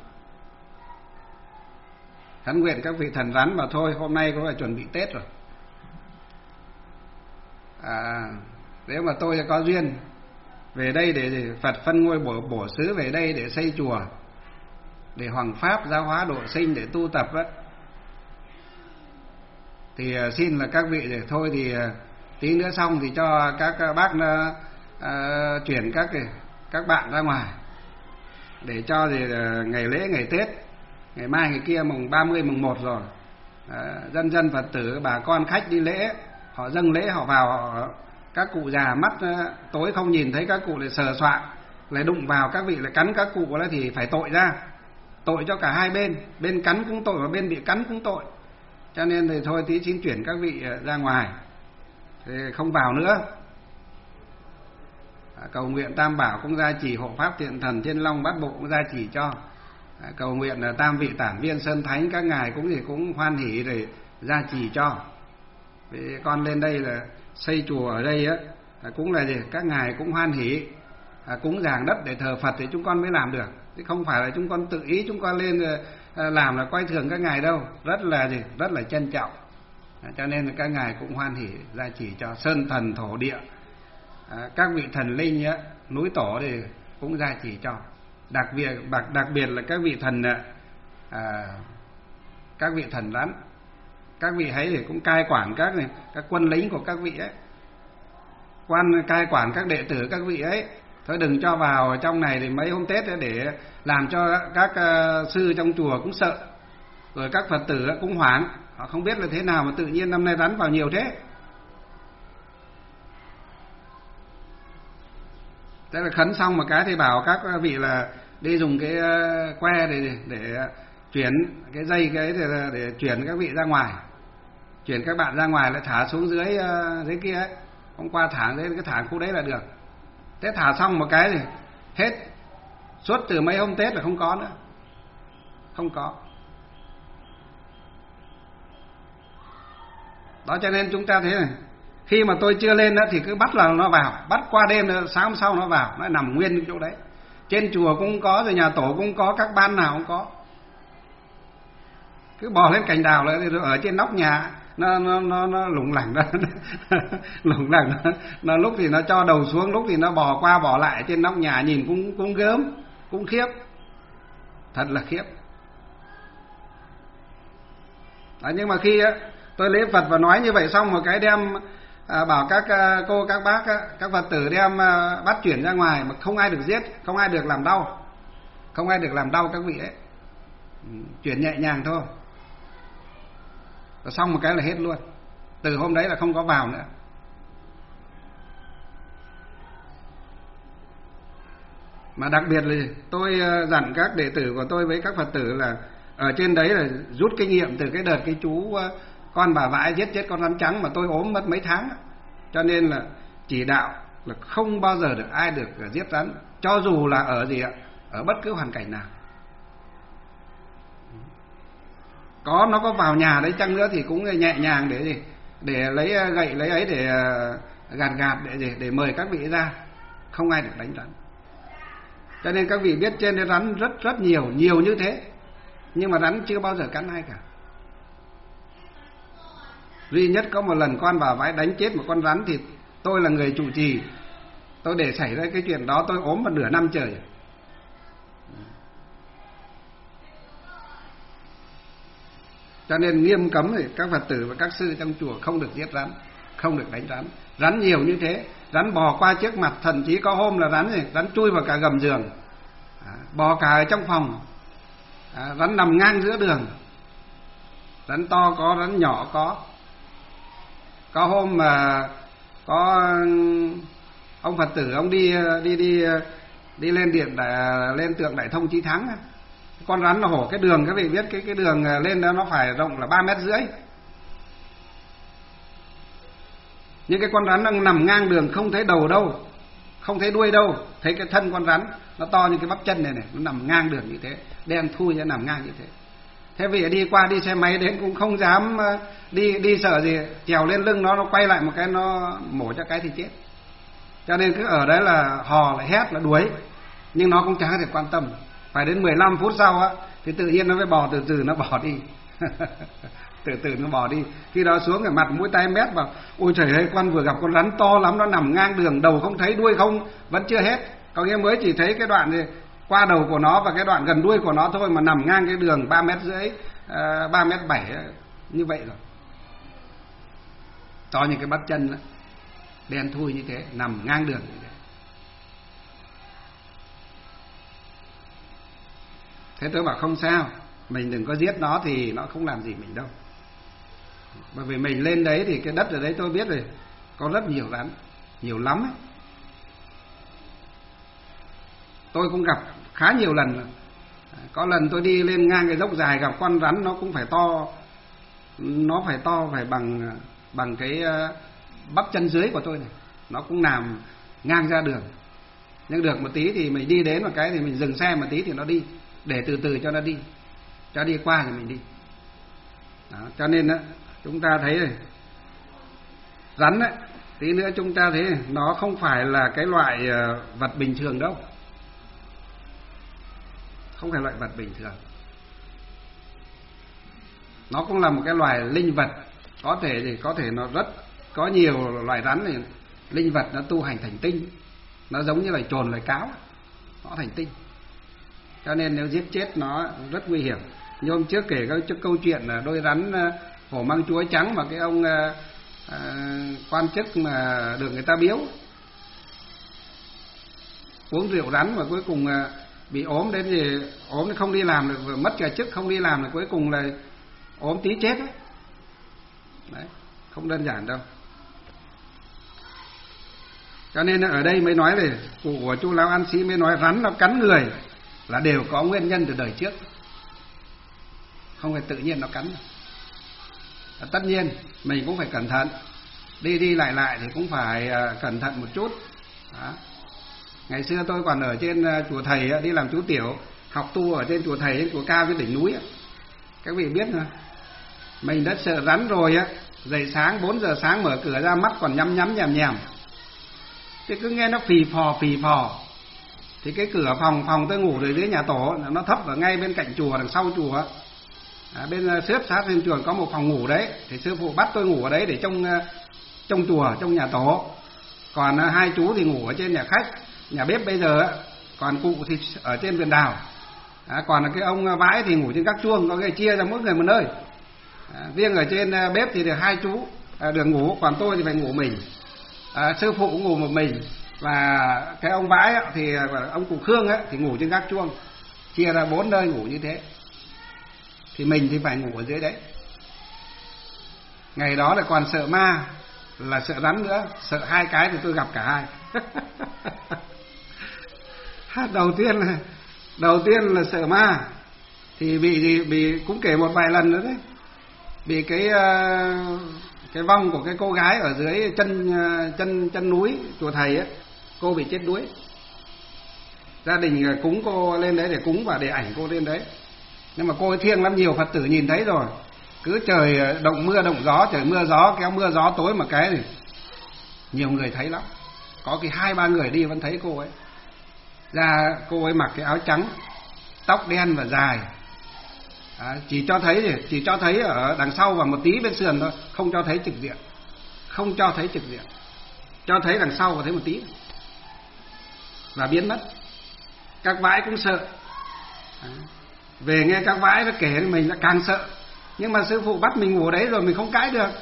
Khấn nguyện các vị thần rắn, mà thôi hôm nay cũng phải chuẩn bị Tết rồi. À, nếu mà tôi có duyên về đây để Phật phân ngôi bổ, bổ xứ về đây để xây chùa, để hoằng pháp giáo hóa độ sinh, để tu tập đó, thì xin là các vị để thôi thì tí nữa xong thì cho các bác uh, uh, chuyển các các bạn ra ngoài để cho thì uh, ngày lễ ngày Tết, ngày mai ngày kia mùng ba mươi mùng một rồi, uh, dân dân Phật tử bà con khách đi lễ, họ dâng lễ họ vào, họ, các cụ già mắt uh, tối không nhìn thấy các cụ lại sờ soạng, lại đụng vào các vị lại cắn các cụ đó thì phải tội ra, tội cho cả hai bên, bên cắn cũng tội và bên bị cắn cũng tội. Cho nên thì thôi tí xin chuyển các vị ra ngoài, thì không vào nữa. À, cầu nguyện Tam Bảo cũng gia trì, hộ pháp thiện thần Thiên Long Bát Bộ cũng gia trì cho. À, cầu nguyện là Tam vị tản viên Sơn Thánh các ngài cũng thì cũng hoan hỷ để gia trì cho. Vì con lên đây là xây chùa ở đây á, cũng là gì? Các ngài cũng hoan hỷ, à, cúng dường đất để thờ Phật thì chúng con mới làm được, chứ không phải là chúng con tự ý chúng con lên làm là coi thường các ngài đâu, rất là gì? Rất là trân trọng. À, cho nên là các ngài cũng hoan hỷ gia trì cho. Sơn thần thổ địa, à, các vị thần linh á, núi tổ thì cũng gia trì cho. Đặc biệt đặc, đặc biệt là các vị thần à, các vị thần rắn, các vị ấy thì cũng cai quản các này, các quân lính của các vị ấy, quan cai quản các đệ tử các vị ấy. Thôi đừng cho vào trong này thì mấy hôm Tết để làm cho các uh, sư trong chùa cũng sợ, rồi các Phật tử cũng hoảng, họ không biết là thế nào mà tự nhiên năm nay rắn vào nhiều thế. Thế là khấn xong một cái thì bảo các vị là đi dùng cái uh, que để để chuyển cái dây cái để, để chuyển các vị ra ngoài, chuyển các bạn ra ngoài lại thả xuống dưới uh, dưới kia ấy. Hôm qua thả dưới cái thả khu đấy là được. Thế thả xong một cái thì hết, suốt từ mấy hôm Tết là không có nữa, không có. Đó cho nên chúng ta thấy này, khi mà tôi chưa lên đó thì cứ bắt là nó vào, bắt qua đêm sáng hôm sau nó vào, nó nằm nguyên chỗ đấy. Trên chùa cũng có, rồi nhà tổ cũng có, các ban nào cũng có. Cứ bò lên cành đào lại ở trên nóc nhà, nó nó nó, nó lủng lẳng đó, lủng lẳng nó, nó lúc thì nó cho đầu xuống, lúc thì nó bò qua bò lại trên nóc nhà, nhìn cũng cũng gớm, cũng khiếp, thật là khiếp. Đó, nhưng mà khi tôi lễ Phật và nói như vậy xong một cái đem à, bảo các à, cô các bác á, các Phật tử đem à, bắt chuyển ra ngoài, mà không ai được giết, không ai được làm đau, không ai được làm đau các vị ấy, chuyển nhẹ nhàng thôi. Rồi xong một cái là hết luôn. Từ hôm đấy là không có vào nữa. Mà đặc biệt là tôi dặn các đệ tử của tôi với các Phật tử là ở trên đấy là rút kinh nghiệm từ cái đợt cái chú con bà vãi giết chết con rắn trắng mà tôi ốm mất mấy tháng. Cho nên là chỉ đạo là không bao giờ được ai được giết rắn, cho dù là ở gì ạ, ở bất cứ hoàn cảnh nào. Có nó có vào nhà đấy chăng nữa thì cũng nhẹ nhàng để gì, để lấy gậy lấy ấy để gạt gạt để gì, để mời các vị ra, không ai được đánh rắn. Cho nên các vị biết trên đấy rắn rất rất nhiều, nhiều như thế, nhưng mà rắn chưa bao giờ cắn ai cả. Duy nhất có một lần con bà vãi đánh chết một con rắn thì tôi là người chủ trì, tôi để xảy ra cái chuyện đó, tôi ốm một nửa năm trời. Cho nên nghiêm cấm thì các Phật tử và các sư trong chùa không được giết rắn. không được đánh rắn. Rắn nhiều như thế, rắn bò qua trước mặt, thậm chí có hôm là rắn gì, rắn chui vào cả gầm giường, à, bò cả ở trong phòng, à, rắn nằm ngang giữa đường, rắn to có, rắn nhỏ có. Có hôm mà có ông Phật tử ông đi đi đi đi lên điện đại, lên tượng Đại Thông Chí Thắng, con rắn nó hổ cái đường, các vị biết cái cái đường lên đó nó phải rộng là ba mét rưỡi. Nhưng cái con rắn đang nằm ngang đường, không thấy đầu đâu, không thấy đuôi đâu, thấy cái thân con rắn nó to như cái bắp chân này này, nó nằm ngang đường như thế, đen thui nó nằm ngang như thế. Thế vì đi qua đi xe máy đến cũng không dám đi, đi sợ gì, trèo lên lưng nó, nó quay lại một cái nó mổ cho cái thì chết. Cho nên cứ ở đấy là hò, là hét, là đuổi, nhưng nó cũng chẳng thể quan tâm. Phải đến mười lăm phút sau á thì tự nhiên nó mới bò từ từ nó bỏ đi. từ từ nó bỏ đi. Khi đó xuống cái mặt mũi tay mét vào, ôi trời ơi, con vừa gặp con rắn to lắm, nó nằm ngang đường, đầu không thấy đuôi không, vẫn chưa hết. Có nghĩa mới chỉ thấy cái đoạn gì qua đầu của nó và cái đoạn gần đuôi của nó thôi, mà nằm ngang cái đường ba mét rưỡi, ba mét bảy như vậy rồi. To như cái bắp chân đó, đen thui như thế, nằm ngang đường như thế. Thế tôi bảo không sao, mình đừng có giết nó thì nó không làm gì mình đâu. Bởi vì mình lên đấy thì cái đất ở đấy tôi biết rồi, có rất nhiều rắn, nhiều lắm ấy. Tôi cũng gặp khá nhiều lần. Có lần tôi đi lên ngang cái dốc dài gặp con rắn nó cũng phải to, nó phải to phải bằng bằng cái bắp chân dưới của tôi này, nó cũng nằm ngang ra đường. Nhưng được một tí thì mình đi đến một cái thì mình dừng xe một tí thì nó đi, để từ từ cho nó đi, cho đi qua thì mình đi. Đó, cho nên đó, chúng ta thấy này, rắn ấy, tí nữa chúng ta thấy này, nó không phải là cái loại vật bình thường đâu, không phải loại vật bình thường. Nó cũng là một cái loài linh vật, có thể thì có thể nó rất có nhiều loài rắn này, linh vật nó tu hành thành tinh, nó giống như là trồn loài cáo, nó thành tinh. Cho nên nếu giết chết nó rất nguy hiểm. Như hôm trước kể cái câu chuyện là đôi rắn hổ mang chúa trắng mà cái ông à, quan chức mà được người ta biếu uống rượu rắn và cuối cùng bị ốm đến gì ốm không đi làm được, mất cả chức không đi làm được, cuối cùng là ốm tí chết ấy. Đấy, không đơn giản đâu. Cho nên ở đây mới nói là cụ của chú Lão An Sĩ mới nói rắn nó cắn người là đều có nguyên nhân từ đời trước, không phải tự nhiên nó cắn. Tất nhiên mình cũng phải cẩn thận, đi đi lại lại thì cũng phải cẩn thận một chút. Đó. Ngày xưa tôi còn ở trên chùa thầy đi làm chú tiểu, học tu ở trên chùa thầy, trên chùa cao trên đỉnh núi. Các vị biết mà, mình đã sợ rắn rồi á, dậy sáng bốn giờ sáng mở cửa ra mắt còn nhắm nhắm nhèm nhèm, thì cứ nghe nó phì phò phì phò. Thì cái cửa phòng phòng tôi ngủ ở dưới nhà tổ, nó thấp ở ngay bên cạnh chùa, đằng sau chùa. À, bên xếp sát bên chùa có một phòng ngủ đấy, thì sư phụ bắt tôi ngủ ở đấy để trong trong chùa, trong nhà tổ. Còn hai chú thì ngủ ở trên nhà khách, nhà bếp bây giờ. Còn cụ thì ở trên vườn đào. À, còn cái ông vãi thì ngủ trên các chuông, có cái chia ra mỗi người một nơi. À, riêng ở trên bếp thì được hai chú à, được ngủ, còn tôi thì phải ngủ mình. À, sư phụ cũng ngủ một mình, và cái ông vãi thì ông cụ Khương ấy, thì ngủ trên các chuông, chia ra bốn nơi ngủ như thế. Thì mình thì phải ngủ ở dưới đấy. Ngày đó là còn sợ ma, là sợ rắn nữa, sợ hai cái thì tôi gặp cả hai. đầu tiên là đầu tiên là sợ ma, thì bị bị cũng kể một vài lần nữa đấy, bị cái cái vong của cái cô gái ở dưới chân chân chân núi chùa thầy ấy, cô bị chết đuối. Gia đình cúng cô lên đấy để cúng và để ảnh cô lên đấy. Nhưng mà cô ấy thiêng lắm, nhiều Phật tử nhìn thấy rồi. Cứ trời động mưa động gió, trời mưa gió kéo mưa gió tối mà cái thì nhiều người thấy lắm. Có cái hai ba người đi vẫn thấy cô ấy. Ra cô ấy mặc cái áo trắng, tóc đen và dài. À, chỉ cho thấy gì? Chỉ cho thấy ở đằng sau và một tí bên sườn thôi, không cho thấy trực diện. Không cho thấy trực diện. Cho thấy đằng sau và thấy một tí. Và biến mất. Các vãi cũng sợ. À, về nghe các vãi nó kể mình lại càng sợ. Nhưng mà sư phụ bắt mình ngủ đấy rồi mình không cãi được.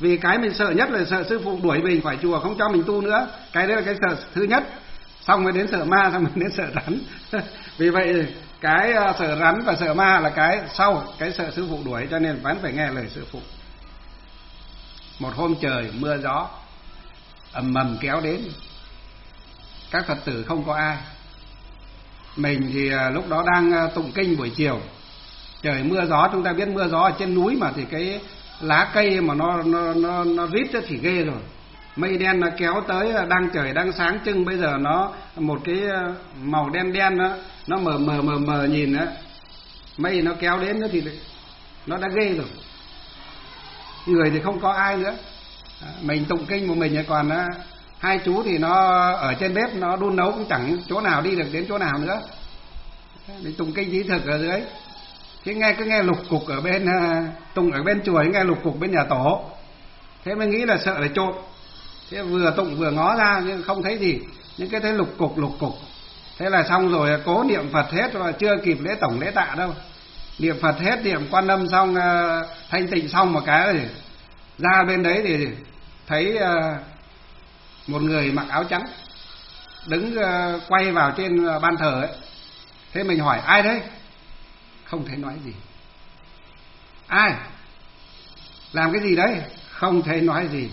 Vì cái mình sợ nhất là sợ sư phụ đuổi mình khỏi chùa không cho mình tu nữa. Cái đấy là cái sợ thứ nhất. Xong mới đến sợ ma, xong mới đến sợ rắn. Vì vậy cái sợ rắn và sợ ma là cái sau, cái sợ sư phụ đuổi, cho nên vẫn phải nghe lời sư phụ. Một hôm trời mưa gió ầm ầm kéo đến, các Phật tử không có ai. Mình thì lúc đó đang tụng kinh buổi chiều, trời mưa gió, chúng ta biết mưa gió ở trên núi mà thì cái lá cây mà nó nó nó nó rít thì ghê rồi. Mây đen nó kéo tới, đang trời đang sáng trưng, bây giờ nó một cái màu đen đen đó, nó mờ mờ mờ mờ nhìn á, mây nó kéo đến nữa thì nó đã ghê rồi. Người thì không có ai nữa, mình tụng kinh của mình, còn hai chú thì nó ở trên bếp nó đun nấu cũng chẳng chỗ nào đi được đến chỗ nào nữa. Mình tụng kinh trí thực ở dưới, thế nghe cứ nghe lục cục ở bên tụng ở bên chùa, nghe lục cục bên nhà tổ, thế mới nghĩ là sợ là trộm. Thế vừa tụng vừa ngó ra nhưng không thấy gì, những cái thấy lục cục lục cục. Thế là xong rồi, cố niệm Phật hết rồi, chưa kịp lễ tổng lễ tạ đâu, niệm Phật hết, niệm Quan Âm xong, thanh tịnh xong một cái thì ra bên đấy thì thấy một người mặc áo trắng đứng quay vào trên ban thờ ấy. Thế mình hỏi ai đấy, không thấy nói gì. Ai làm cái gì đấy, không thấy nói gì.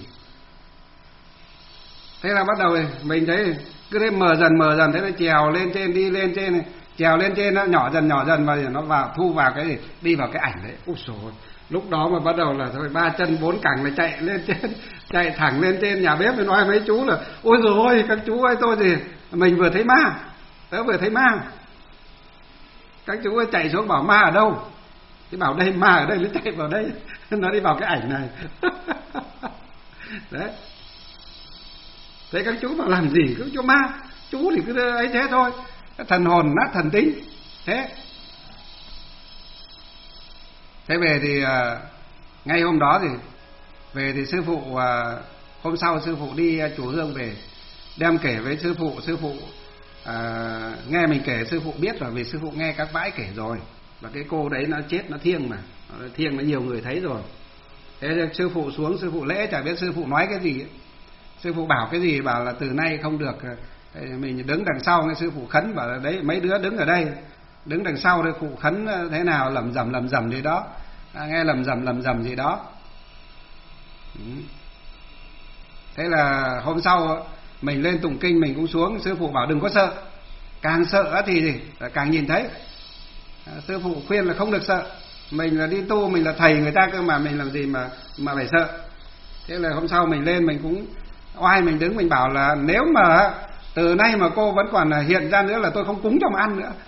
Thế là bắt đầu mình thấy cứ thế mờ dần mờ dần, thế nó trèo lên trên, đi lên trên, trèo lên trên, nó nhỏ dần nhỏ dần và nó vào thu vào cái gì, đi vào cái ảnh đấy. Úi dồi, lúc đó mà bắt đầu là thôi ba chân bốn cẳng là chạy lên trên, chạy thẳng lên trên nhà bếp, mới nói mấy chú là ôi dồi ôi các chú ơi, tôi thì mình vừa thấy ma, tớ vừa thấy ma. Các chú ơi chạy xuống bảo ma ở đâu, thì bảo đây, ma ở đây, nó chạy vào đây, nó đi vào cái ảnh này. Đấy. Thế các chú bảo làm gì, cứ cho ma, chú thì cứ ấy thế thôi, thần hồn nát thần tính. Thế Thế về thì uh, ngay hôm đó thì về thì sư phụ, uh, hôm sau sư phụ đi uh, chùa Hương về, đem kể với sư phụ. Sư phụ uh, nghe mình kể, sư phụ biết rồi, vì sư phụ nghe các bãi kể rồi. Và cái cô đấy nó chết, nó thiêng mà, nó thiêng nó nhiều người thấy rồi. Thế sư phụ xuống, sư phụ lễ, chả biết sư phụ nói cái gì ấy. Sư phụ bảo cái gì, bảo là từ nay không được, mình đứng đằng sau, nghe sư phụ khấn, bảo là đấy mấy đứa đứng ở đây, đứng đằng sau đây, phụ khấn thế nào, lầm rầm lầm rầm gì đó, à, nghe lầm rầm lầm rầm gì đó. Ừ. Thế là hôm sau mình lên tụng kinh, mình cũng xuống, sư phụ bảo đừng có sợ, càng sợ thì càng nhìn thấy. À, sư phụ khuyên là không được sợ, mình là đi tu, mình là thầy người ta cơ mà, mình làm gì mà mà phải sợ. Thế là hôm sau mình lên, mình cũng oai, mình đứng, mình bảo là nếu mà từ nay mà cô vẫn còn hiện ra nữa là tôi không cúng cho mà ăn nữa.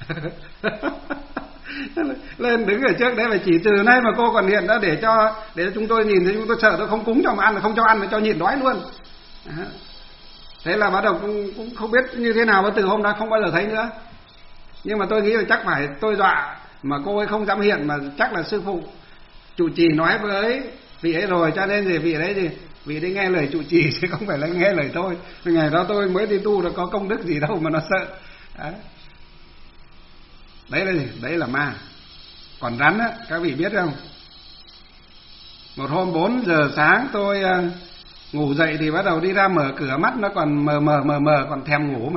Lên đứng ở trước đấy và chỉ từ nay mà cô còn hiện ra để cho để cho chúng tôi nhìn thấy, chúng tôi sợ tôi không cúng cho mà ăn, là không cho ăn, là cho nhịn đói luôn. Thế là bắt đầu cũng, cũng không biết như thế nào, từ hôm đó không bao giờ thấy nữa. Nhưng mà tôi nghĩ là chắc phải tôi dọa mà cô ấy không dám hiện, mà chắc là sư phụ trụ trì nói với vị ấy rồi, cho nên gì vị đấy gì vì đấy nghe lời trụ trì chứ không phải là nghe lời tôi. Vì ngày đó tôi mới đi tu, nó có công đức gì đâu mà nó sợ. Đấy, đấy là gì? Đấy là ma. Còn rắn á, các vị biết không? Một hôm bốn giờ sáng tôi uh, ngủ dậy thì bắt đầu đi ra mở cửa, mắt nó còn mờ mờ mờ mờ, còn thèm ngủ mà.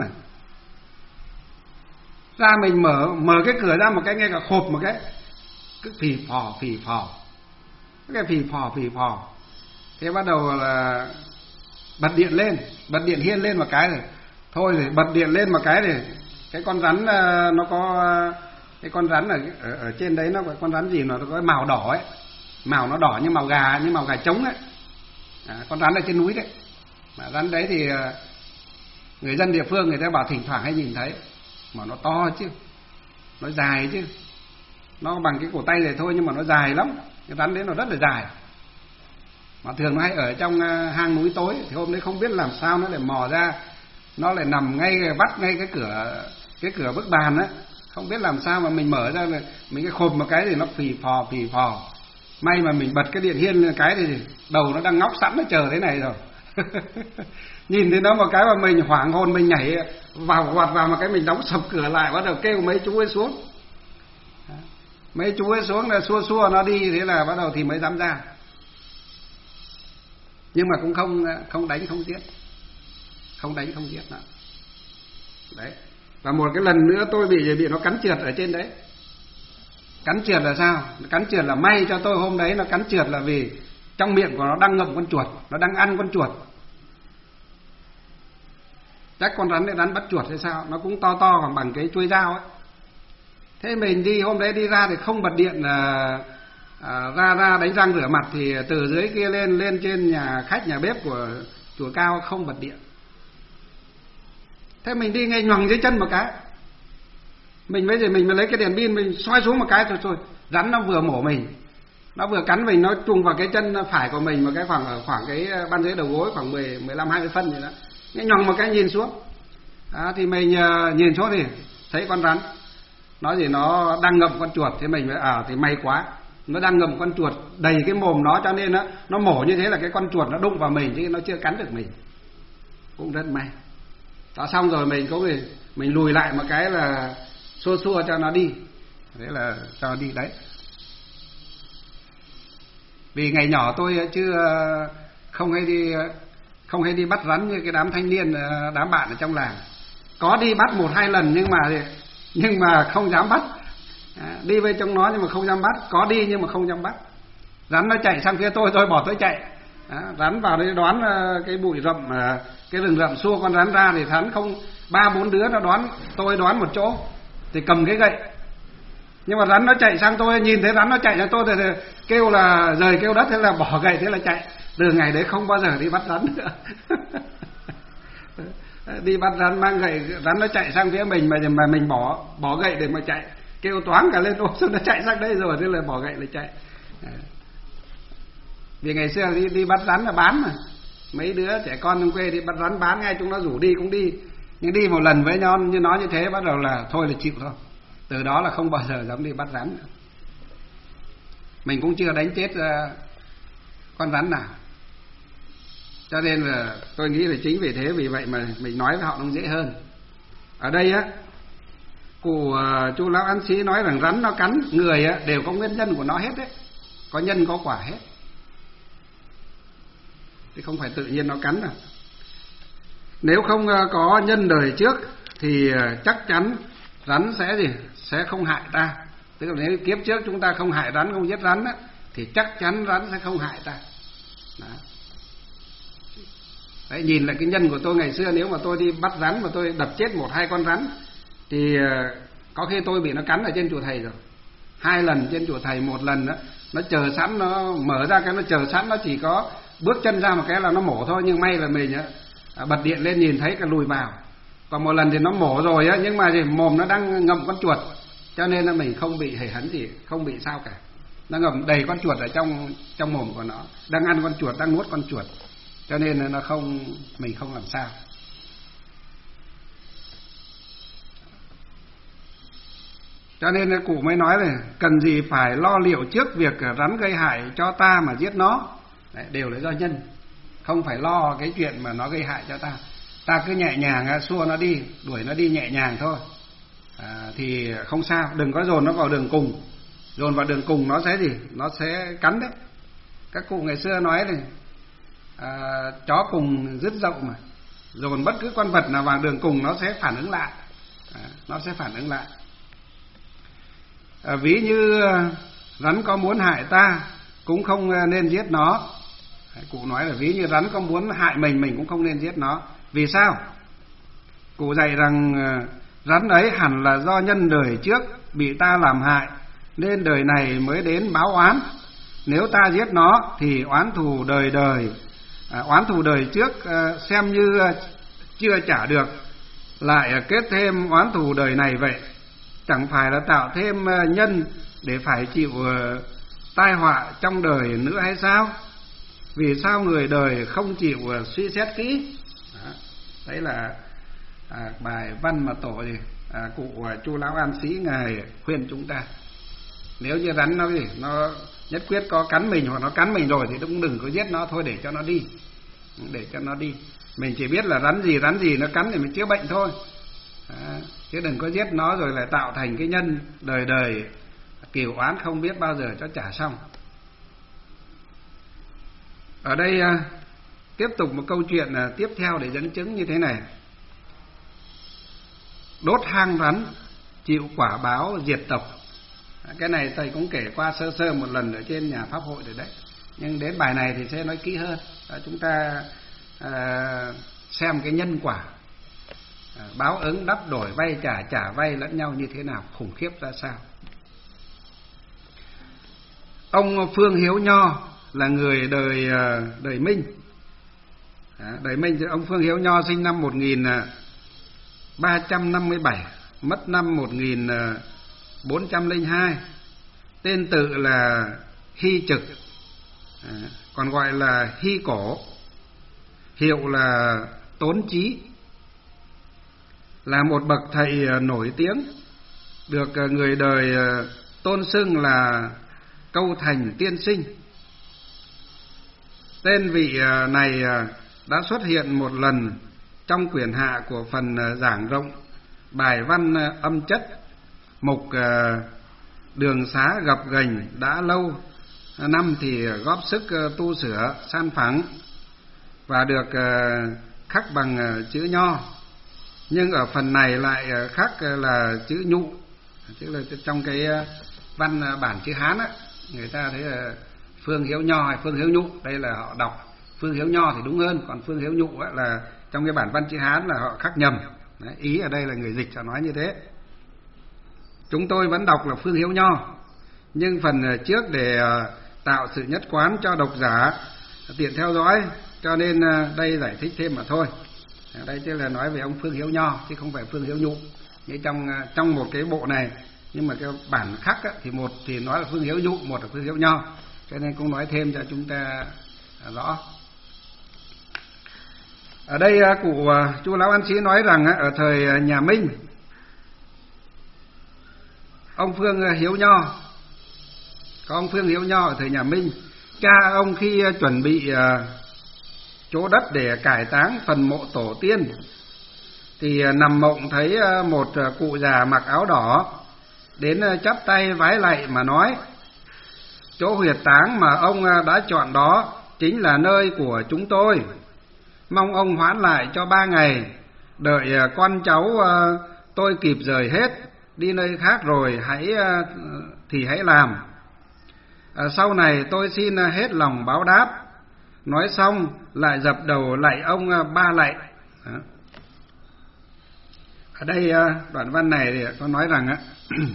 Ra mình mở mở cái cửa ra một cái, nghe cả khộp một cái, cứ phì phò phì phò, cái phì phò phì phò. Thế bắt đầu là bật điện lên, bật điện hiên lên một cái rồi. Thôi rồi bật điện lên một cái rồi, cái con rắn nó có cái con rắn ở, ở ở trên đấy, nó có con rắn gì mà nó có màu đỏ ấy, màu nó đỏ như màu gà, như màu gà trống ấy. À, con rắn ở trên núi đấy. Mà rắn đấy thì người dân địa phương người ta bảo thỉnh thoảng hay nhìn thấy, mà nó to chứ, nó dài chứ, nó bằng cái cổ tay này thôi nhưng mà nó dài lắm. Cái rắn đấy nó rất là dài, mà thường nó hay ở trong hang núi tối. Thì hôm đấy không biết làm sao nó lại mò ra, nó lại nằm ngay bắt ngay cái cửa cái cửa bức bàn á, không biết làm sao mà mình mở ra, mình cái khộp một cái thì nó phì phò phì phò. May mà mình bật cái điện hiên lên cái thì đầu nó đang ngóc sẵn, nó chờ thế này rồi. Nhìn thấy nó một cái mà mình hoảng hồn, mình nhảy vào quạt vào một cái, mình đóng sập cửa lại, bắt đầu kêu mấy chú ấy xuống. Mấy chú ấy xuống là xua xua nó đi, thế là bắt đầu thì mới dám ra. nhưng mà cũng không không đánh không giết, không đánh không giết nữa. Đấy. Và một cái lần nữa tôi bị bị nó cắn trượt ở trên đấy. Cắn trượt là sao? Cắn trượt là may cho tôi hôm đấy nó cắn trượt là vì trong miệng của nó đang ngậm con chuột, nó đang ăn con chuột. Chắc con rắn này rắn bắt chuột hay sao? Nó cũng to to còn bằng cái chuôi dao ấy. Thế mình đi hôm đấy đi ra thì không bật điện, à, à, ra ra đánh răng rửa mặt thì từ dưới kia lên lên trên nhà khách nhà bếp của chùa Cao không bật điện. Thế mình đi ngay nhoằng dưới chân một cái, mình bây giờ mình mới lấy cái đèn pin mình soi xuống một cái rồi thôi, rắn nó vừa mổ mình, nó vừa cắn mình, nó trùng vào cái chân phải của mình một cái khoảng khoảng cái ban dưới đầu gối khoảng mười mười lăm hai mươi phân gì đó, ngay nhoằng một cái nhìn xuống, à, thì mình uh, nhìn xuống thì thấy con rắn, nói gì nó đang ngậm con chuột, thì mình mới à thì may quá, nó đang ngậm con chuột đầy cái mồm nó, cho nên nó nó mổ như thế là cái con chuột nó đụng vào mình chứ nó chưa cắn được mình, cũng rất may. Đó, xong rồi mình có mình mình lùi lại một cái là xua xua cho nó đi, thế là cho nó đi đấy. Vì ngày nhỏ tôi chưa không hay đi không hay đi bắt rắn như cái đám thanh niên, đám bạn ở trong làng, có đi bắt một hai lần nhưng mà nhưng mà không dám bắt, à, đi với trong nó nhưng mà không dám bắt, có đi nhưng mà không dám bắt. Rắn nó chạy sang phía tôi, tôi bỏ tôi chạy, à, rắn vào đây đoán cái bụi rậm, cái rừng rậm xua con rắn ra thì rắn không ba bốn đứa nó đoán tôi đoán một chỗ thì cầm cái gậy, nhưng mà rắn nó chạy sang tôi, nhìn thấy rắn nó chạy sang tôi thì, thì kêu là rời kêu đất, thế là bỏ gậy, thế là chạy. Từ ngày đấy không bao giờ đi bắt rắn nữa. Đi bắt rắn mang gậy, rắn nó chạy sang phía mình mà mà mình bỏ bỏ gậy để mà chạy, kêu toáng cả lên, ôi sao nó chạy sang đây rồi, thế là bỏ gậy là chạy. Vì ngày xưa đi đi bắt rắn là bán mà, mấy đứa trẻ con trong quê đi bắt rắn bán ngay, chúng nó rủ đi cũng đi, nhưng đi một lần với nhau như nói như thế bắt đầu là thôi là chịu thôi. Từ đó là không bao giờ dám đi bắt rắn nữa. Mình cũng chưa đánh chết uh, con rắn nào, cho nên là tôi nghĩ là chính vì thế, vì vậy mà mình nói với họ nó dễ hơn. Ở đây á, cụ uh, chú lão An Sĩ nói rằng rắn nó cắn người á đều có nguyên nhân của nó hết đấy, có nhân có quả hết, thì không phải tự nhiên nó cắn đâu. Nếu không uh, có nhân đời trước thì uh, chắc chắn rắn sẽ gì sẽ không hại ta. Tức là nếu kiếp trước chúng ta không hại rắn, không giết rắn á, thì chắc chắn rắn sẽ không hại ta. Đó. Đấy, nhìn lại cái nhân của tôi ngày xưa, nếu mà tôi đi bắt rắn mà tôi đập chết một hai con rắn thì có khi tôi bị nó cắn ở trên chùa thầy rồi. Hai lần trên chùa thầy, một lần đó, nó chờ sẵn, nó mở ra cái nó chờ sẵn, nó chỉ có bước chân ra một cái là nó mổ thôi, nhưng may là mình á, bật điện lên nhìn thấy cái lùi vào. Còn một lần thì nó mổ rồi á, nhưng mà thì mồm nó đang ngậm con chuột, cho nên là mình không bị hề hấn gì, không bị sao cả. Nó ngậm đầy con chuột ở trong trong mồm của nó, đang ăn con chuột, đang nuốt con chuột, cho nên là nó không, mình không làm sao. Cho nên là cụ mới nói là cần gì phải lo liệu trước việc rắn gây hại cho ta mà giết nó. Đấy, đều là do nhân, không phải lo cái chuyện mà nó gây hại cho ta. Ta cứ nhẹ nhàng xua nó đi, đuổi nó đi nhẹ nhàng thôi, à, thì không sao. Đừng có dồn nó vào đường cùng, dồn vào đường cùng nó sẽ gì, nó sẽ cắn đấy. Các cụ ngày xưa nói này, à, chó cùng rứt dậu mà, dồn bất cứ con vật nào vào đường cùng nó sẽ phản ứng lại, à, nó sẽ phản ứng lại. À, ví như rắn có muốn hại ta cũng không nên giết nó. Cụ nói là ví như rắn có muốn hại mình, mình cũng không nên giết nó. Vì sao? Cụ dạy rằng rắn ấy hẳn là do nhân đời trước bị ta làm hại, nên đời này mới đến báo oán. Nếu ta giết nó thì oán thù đời đời, à, oán thù đời trước à, xem như chưa trả được, lại kết thêm oán thù đời này vậy. Chẳng phải là tạo thêm nhân để phải chịu uh, tai họa trong đời nữa hay sao? Vì sao người đời không chịu uh, suy xét kỹ? Đó. Đấy là à, bài văn mà tổ gì à, cụ uh, chú lão An Sĩ ngài khuyên chúng ta. Nếu như rắn nó gì nó nhất quyết có cắn mình hoặc nó cắn mình rồi thì cũng đừng có giết nó, thôi để cho nó đi, để cho nó đi. Mình chỉ biết là rắn gì rắn gì nó cắn thì mình chữa bệnh thôi. À, chứ đừng có giết nó rồi lại tạo thành cái nhân đời đời kiều oán không biết bao giờ cho trả xong. Ở đây tiếp tục một câu chuyện tiếp theo để dẫn chứng như thế này. Đốt hang rắn chịu quả báo diệt tộc. Cái này thầy cũng kể qua sơ sơ một lần ở trên nhà pháp hội rồi đấy, nhưng đến bài này thì sẽ nói kỹ hơn. Chúng ta à, xem cái nhân quả, à, báo ứng đắp đổi, vay trả trả vay lẫn nhau như thế nào, khủng khiếp ra sao. Ông Phương Hiếu Nho là người đời đời Minh. À, đời Minh thì ông Phương Hiếu Nho sinh năm một nghìn ba trăm năm mươi bảy, mất năm một nghìn bốn trăm lẻ hai. Tên tự là Hy Trực, à, còn gọi là Hy Cổ, hiệu là Tốn Chí, là một bậc thầy nổi tiếng, được người đời tôn xưng là Câu Thành Tiên Sinh. Tên vị này đã xuất hiện một lần trong quyển hạ của phần giảng rộng bài văn âm chất mục đường xá gập ghềnh đã lâu năm thì góp sức tu sửa san phẳng và được khắc bằng chữ Nho, nhưng ở phần này lại khắc là chữ Nhụ, tức là trong cái văn bản chữ Hán á, người ta thấy là Phương Hiếu Nho hay Phương Hiếu Nhụ, đây là họ đọc Phương Hiếu Nho thì đúng hơn, còn Phương Hiếu Nhụ á là trong cái bản văn chữ Hán là họ khắc nhầm. Đấy, ý ở đây là người dịch họ nói như thế. Chúng tôi vẫn đọc là Phương Hiếu Nho, nhưng phần trước để tạo sự nhất quán cho độc giả tiện theo dõi, cho nên đây giải thích thêm mà thôi. Đây tức là nói về ông Phương Hiếu Nho chứ không phải Phương Hiếu Nhụ. Như trong trong một cái bộ này, nhưng mà cái bản khắc á, thì một thì nói là Phương Hiếu Nhụ, một là Phương Hiếu Nho, cho nên cũng nói thêm cho chúng ta rõ. Ở đây cụ chú Lão An Sĩ nói rằng ở thời nhà Minh, ông Phương Hiếu Nho, có ông Phương Hiếu Nho ở thời nhà Minh, cha ông khi chuẩn bị chỗ đất để cải táng phần mộ tổ tiên thì nằm mộng thấy một cụ già mặc áo đỏ đến chắp tay vái lạy mà nói: chỗ huyệt táng mà ông đã chọn đó chính là nơi của chúng tôi, mong ông hoãn lại cho ba ngày, đợi con cháu tôi kịp rời hết đi nơi khác rồi hãy thì hãy làm. À, sau này tôi xin hết lòng báo đáp. Nói xong lại dập đầu lạy ông ba lạy. Đó. Ở đây đoạn văn này thì có nói rằng á,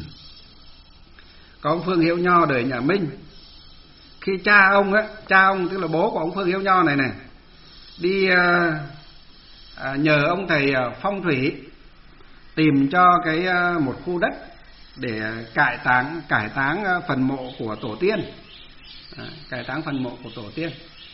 có ông Phương Hiếu Nho đời nhà Minh, khi cha ông á, cha ông tức là bố của ông Phương Hiếu Nho này này, đi à, à, nhờ ông thầy phong thủy tìm cho cái à, một khu đất để cải táng cải táng phần mộ của tổ tiên, à, cải táng phần mộ của tổ tiên.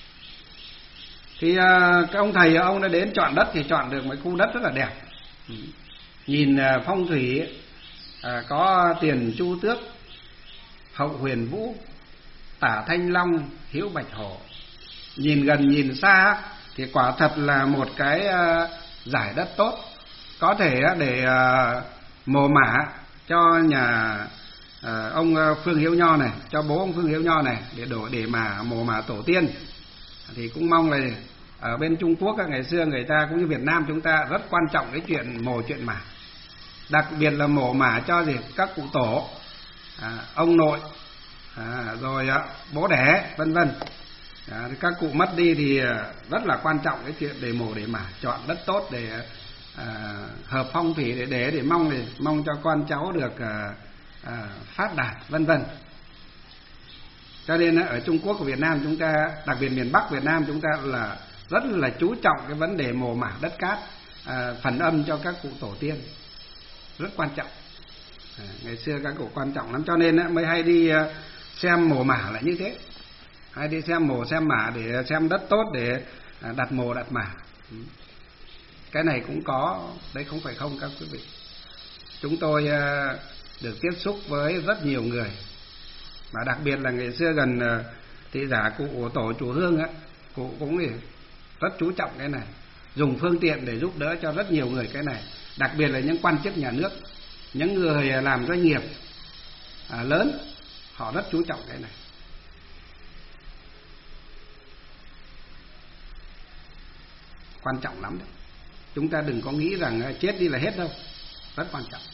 Thì à, cái ông thầy ông đã đến chọn đất thì chọn được một khu đất rất là đẹp. Nhìn à, phong thủy à, có tiền Chu Tước, Hậu Huyền Vũ, Tả Thanh Long, Hiếu Bạch Hổ. Nhìn gần nhìn xa thì quả thật là một cái à, giải đất tốt, có thể à, để à, mồ mả cho nhà à, ông Phương Hiếu Nho này, cho bố ông Phương Hiếu Nho này để đổ để mà mồ mả tổ tiên. Thì cũng mong là ở bên Trung Quốc ngày xưa người ta cũng như Việt Nam chúng ta rất quan trọng cái chuyện mồ chuyện mả, đặc biệt là mồ mả cho gì các cụ tổ, à, ông nội, à, rồi à, bố đẻ vân vân. À, các cụ mất đi thì rất là quan trọng cái chuyện để mồ để mả, chọn đất tốt để à, hợp phong thủy để để để mong để mong cho con cháu được à, à, phát đạt vân vân. Cho nên ở Trung Quốc của Việt Nam chúng ta, đặc biệt miền Bắc Việt Nam chúng ta là rất là chú trọng cái vấn đề mồ mả đất cát, à, phần âm cho các cụ tổ tiên, rất quan trọng. À, ngày xưa các cụ quan trọng lắm, cho nên mới hay đi xem mồ mả là như thế, hay đi xem mồ xem mả để xem đất tốt để đặt mồ đặt mả. Cái này cũng có đấy, không phải không các quý vị. Chúng tôi được tiếp xúc với rất nhiều người, mà đặc biệt là ngày xưa gần thị giả cụ tổ chùa Hương á, cụ cũng rất chú trọng cái này, dùng phương tiện để giúp đỡ cho rất nhiều người cái này, đặc biệt là những quan chức nhà nước, những người làm doanh nghiệp à, lớn, họ rất chú trọng cái này. quan trọng lắm đấy. Chúng ta đừng có nghĩ rằng chết đi là hết đâu, rất quan trọng.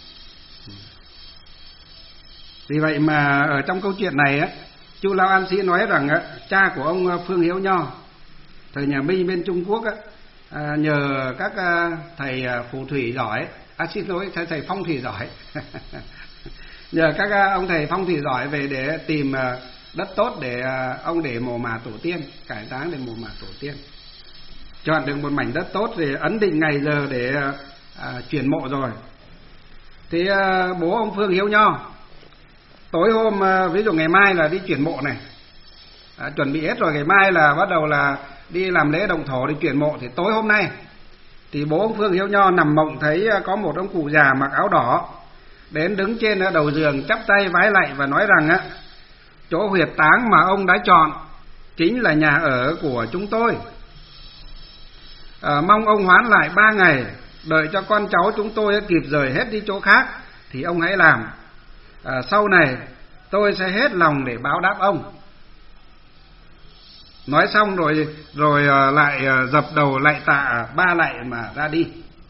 Vì vậy mà ở trong câu chuyện này á, chú Lão An Sĩ nói rằng á, cha của ông Phương Hiếu Nho thời nhà Minh bên Trung Quốc á, à, nhờ các à, thầy phù thủy giỏi, à, xin lỗi thầy, thầy phong thủy giỏi nhờ các à, ông thầy phong thủy giỏi về để tìm à, đất tốt để à, ông để mồ mả tổ tiên, cải táng để mồ mả tổ tiên, chọn được một mảnh đất tốt để ấn định ngày giờ để à, à, chuyển mộ rồi. Thì à, bố ông Phương Hiếu Nho tối hôm à, ví dụ ngày mai là đi chuyển mộ này, à, chuẩn bị hết rồi, ngày mai là bắt đầu là đi làm lễ động thổ để chuyển mộ. Thì tối hôm nay thì bố ông Phương Hiếu Nho nằm mộng thấy có một ông cụ già mặc áo đỏ đến đứng trên đầu giường chắp tay vái lạy và nói rằng á, chỗ huyệt táng mà ông đã chọn chính là nhà ở của chúng tôi, à, mong ông hoãn lại ba ngày, đợi cho con cháu chúng tôi kịp rời hết đi chỗ khác thì ông hãy làm, à, sau này tôi sẽ hết lòng để báo đáp ông. Nói xong rồi rồi lại dập đầu lạy tạ ba lạy mà ra đi.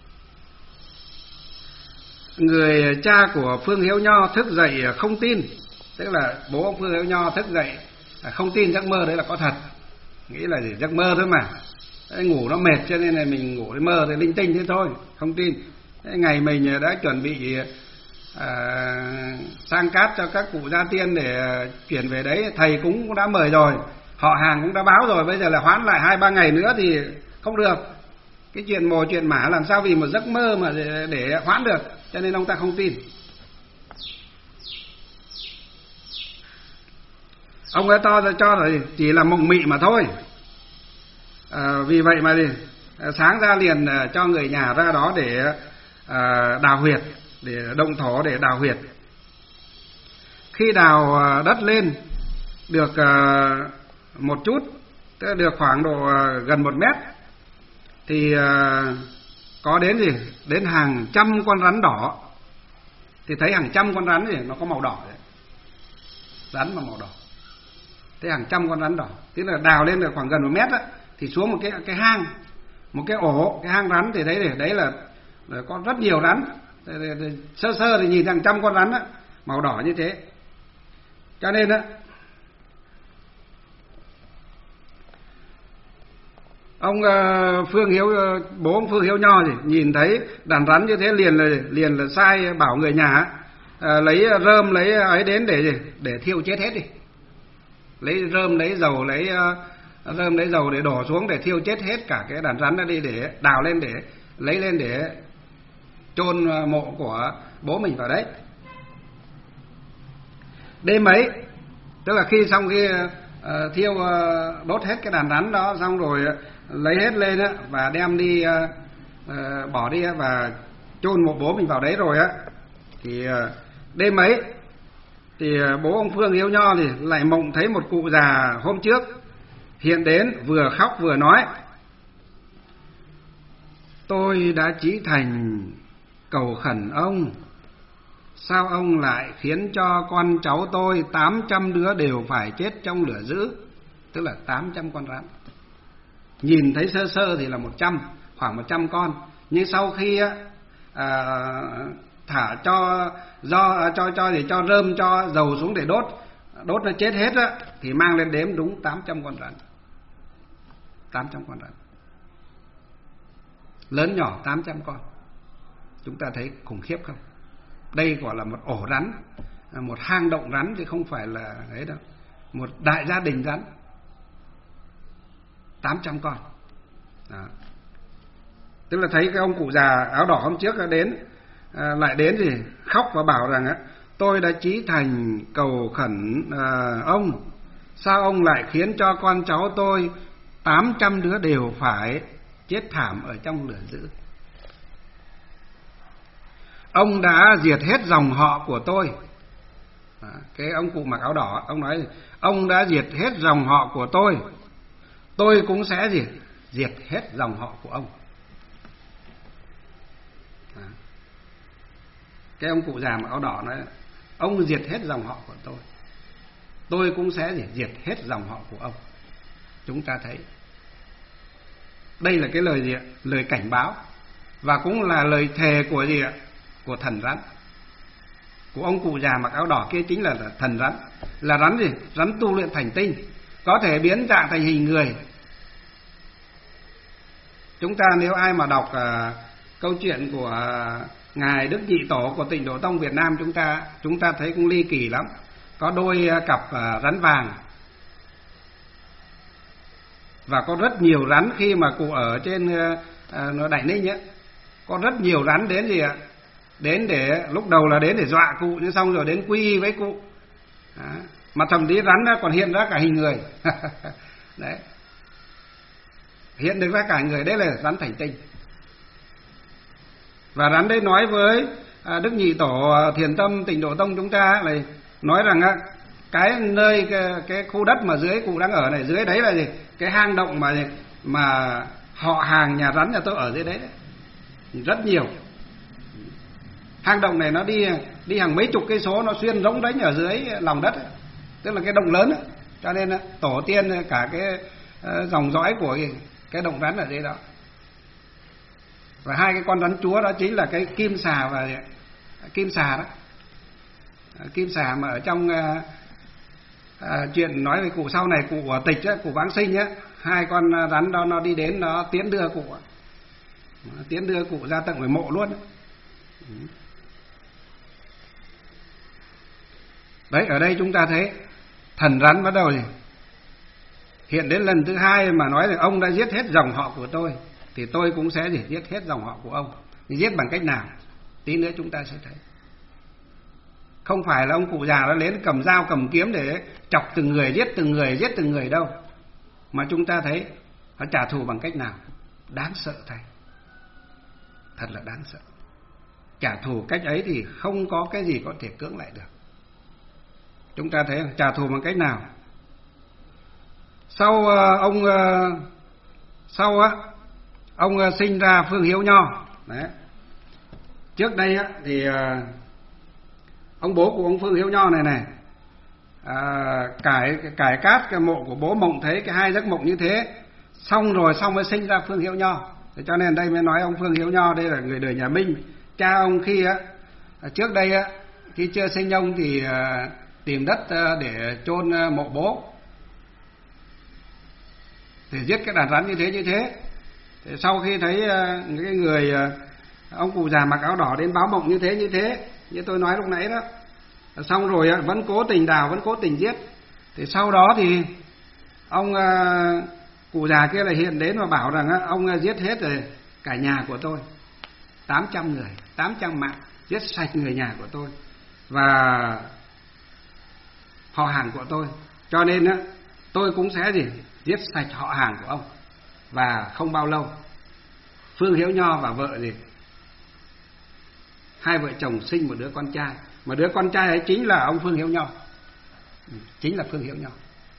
Người cha của Phương Hiếu Nho thức dậy không tin, tức là bố ông Phương Hiếu Nho thức dậy không tin giấc mơ đấy là có thật, nghĩ là gì giấc mơ thôi mà, đấy, ngủ nó mệt cho nên là mình ngủ cái mơ thì linh tinh thế thôi, không tin. Đấy, ngày mình đã chuẩn bị à, sang cát cho các cụ gia tiên để chuyển về đấy, thầy cúng cũng đã mời rồi, họ hàng cũng đã báo rồi, bây giờ là hoãn lại hai ba ngày nữa thì không được. Cái chuyện mồ chuyện mả làm sao vì một giấc mơ mà để, để hoãn được, cho nên ông ta không tin. Ông ấy to ra cho là chỉ là mộng mị mà thôi. À, vì vậy mà gì sáng ra liền cho người nhà ra đó để à, đào huyệt, để động thổ để đào huyệt. Khi đào đất lên được à, một chút, tức được khoảng độ gần một mét, thì uh, có đến gì đến hàng trăm con rắn đỏ. Thì thấy hàng trăm con rắn thì nó có màu đỏ đấy, rắn mà màu đỏ, thế hàng trăm con rắn đỏ. Tức là đào lên được khoảng gần một mét đó, thì xuống một cái cái hang, một cái ổ, cái hang rắn thì đấy đấy là, là có rất nhiều rắn. Sơ sơ thì nhìn hàng trăm con rắn đó, màu đỏ như thế. Cho nên đó ông uh, Phương Hiếu uh, bố ông Phương Hiếu Nho thì nhìn thấy đàn rắn như thế liền là liền là sai bảo người nhà uh, lấy rơm lấy ấy đến để để thiêu chết hết đi, lấy rơm lấy dầu lấy uh, rơm lấy dầu để đổ xuống để thiêu chết hết cả cái đàn rắn đó đi, để đào lên để lấy lên để chôn mộ của bố mình vào đấy. Đêm ấy, tức là khi xong khi uh, thiêu uh, đốt hết cái đàn rắn đó xong rồi uh, lấy hết lên á và đem đi uh, uh, bỏ đi và chôn mộ bố mình vào đấy rồi á, thì uh, đêm ấy thì uh, bố ông Phương Hiếu Nho thì lại mộng thấy một cụ già hôm trước hiện đến, vừa khóc vừa nói: tôi đã chí thành cầu khẩn ông, sao ông lại khiến cho con cháu tôi tám trăm đứa đều phải chết trong lửa dữ, tức là tám trăm con rắn. Nhìn thấy sơ sơ thì là một trăm, khoảng một trăm con, nhưng sau khi à, thả cho do cho cho để cho rơm cho dầu xuống để đốt, đốt nó chết hết á, thì mang lên đếm đúng tám trăm con rắn. tám trăm con rắn. Lớn nhỏ tám trăm con. Chúng ta thấy khủng khiếp không? Đây gọi là một ổ rắn, một hang động rắn chứ không phải là ấy đâu. Một đại gia đình rắn. tám trăm con. Đó. Tức là thấy cái ông cụ già áo đỏ hôm trước đến, à, lại đến gì khóc và bảo rằng á, tôi đã chí thành cầu khẩn à, ông, sao ông lại khiến cho con cháu tôi tám trăm đứa đều phải chết thảm ở trong lửa dữ. Ông đã diệt hết dòng họ của tôi. À, cái ông cụ mặc áo đỏ, ông nói ông đã diệt hết dòng họ của tôi, tôi cũng sẽ diệt diệt hết dòng họ của ông. À, cái ông cụ già mặc áo đỏ nói ông diệt hết dòng họ của tôi, tôi cũng sẽ diệt diệt hết dòng họ của ông. Chúng ta thấy Đây là cái lời gì ạ? Lời cảnh báo, và cũng là lời thề của gì ạ? Của thần rắn, của ông cụ già mặc áo đỏ kia, chính là thần rắn. Là rắn gì? Rắn tu luyện thành tinh, có thể biến dạng thành hình người. Chúng ta nếu ai mà đọc uh, câu chuyện của uh, ngài Đức Nhị Tổ của Tịnh Độ Tông Việt Nam chúng ta, chúng ta thấy cũng ly kỳ lắm. Có đôi uh, cặp uh, rắn vàng, và có rất nhiều rắn. Khi mà cụ ở trên uh, uh, Đại Ninh ấy, có rất nhiều rắn đến gì ạ? Đến để, lúc đầu là đến để dọa cụ, nhưng xong rồi đến quy y với cụ. Đó. Mà thậm chí rắn đã còn hiện ra cả hình người. Đấy, hiện được ra cả người. Đấy là rắn thành tinh. Và rắn đấy nói với Đức Nhị Tổ Thiền Tâm Tịnh Độ Tông chúng ta là nói rằng cái nơi cái, cái khu đất mà dưới cụ đang ở này, dưới đấy là gì? Cái hang động mà mà họ hàng nhà rắn nhà tôi ở dưới đấy, đấy. Rất nhiều. Hang động này nó đi đi hàng mấy chục cây số, nó xuyên rỗng đánh ở dưới lòng đất ấy. Tức là cái động lớn ấy. Cho nên tổ tiên cả cái dòng dõi của cái, cái động rắn ở đây đó. Và hai cái con rắn chúa đó chính là cái kim xà và kim xà đó. Kim xà mà ở trong à, à, chuyện nói về cụ sau này, cụ ở Tịch á, cụ Vãng Sinh á, hai con rắn đó nó đi đến nó tiến đưa cụ, tiến đưa cụ ra tận ngoài mộ luôn. Đấy, ở đây chúng ta thấy thần rắn bắt đầu gì? Hiện đến lần thứ hai mà nói là ông đã giết hết dòng họ của tôi, thì tôi cũng sẽ gì? Giết hết dòng họ của ông. Giết bằng cách nào? Tí nữa chúng ta sẽ thấy. Không phải là ông cụ già nó đến cầm dao cầm kiếm để chọc từng người, giết từng người, giết từng người đâu. Mà chúng ta thấy nó trả thù bằng cách nào? Đáng sợ thầy. Thật là đáng sợ. Trả thù cách ấy thì không có cái gì có thể cưỡng lại được. Chúng ta thấy trả thù bằng cách nào? Sau uh, ông uh, sau á uh, ông uh, sinh ra Phương Hiếu Nho. Đấy. Trước đây á uh, thì uh, ông bố của ông Phương Hiếu Nho này này uh, cải cải cát cái mộ của bố Mộng thấy cái hai giấc mộng như thế, xong rồi xong mới sinh ra Phương Hiếu Nho. Thế cho nên đây mới nói ông Phương Hiếu Nho đây là người đời nhà Minh. Cha ông khi á uh, trước đây á uh, khi chưa sinh ông thì uh, tìm đất uh, để chôn uh, mộ bố, để giết cái đàn rắn như thế như thế. Thì sau khi thấy uh, những cái người uh, ông cụ già mặc áo đỏ đến báo mộng như thế như thế, như tôi nói lúc nãy đó, xong rồi uh, vẫn cố tình đào, vẫn cố tình giết. Thì sau đó thì ông uh, cụ già kia lại hiện đến và bảo rằng uh, ông uh, giết hết rồi cả nhà của tôi, tám trăm người, tám trăm mạng, giết sạch người nhà của tôi và họ hàng của tôi. Cho nên uh, tôi cũng sẽ gì? Giết sạch họ hàng của ông. Và không bao lâu Phương Hiếu Nho và vợ gì? Hai vợ chồng sinh một đứa con trai. Mà đứa con trai ấy chính là ông Phương Hiếu Nho. Chính là Phương Hiếu Nho.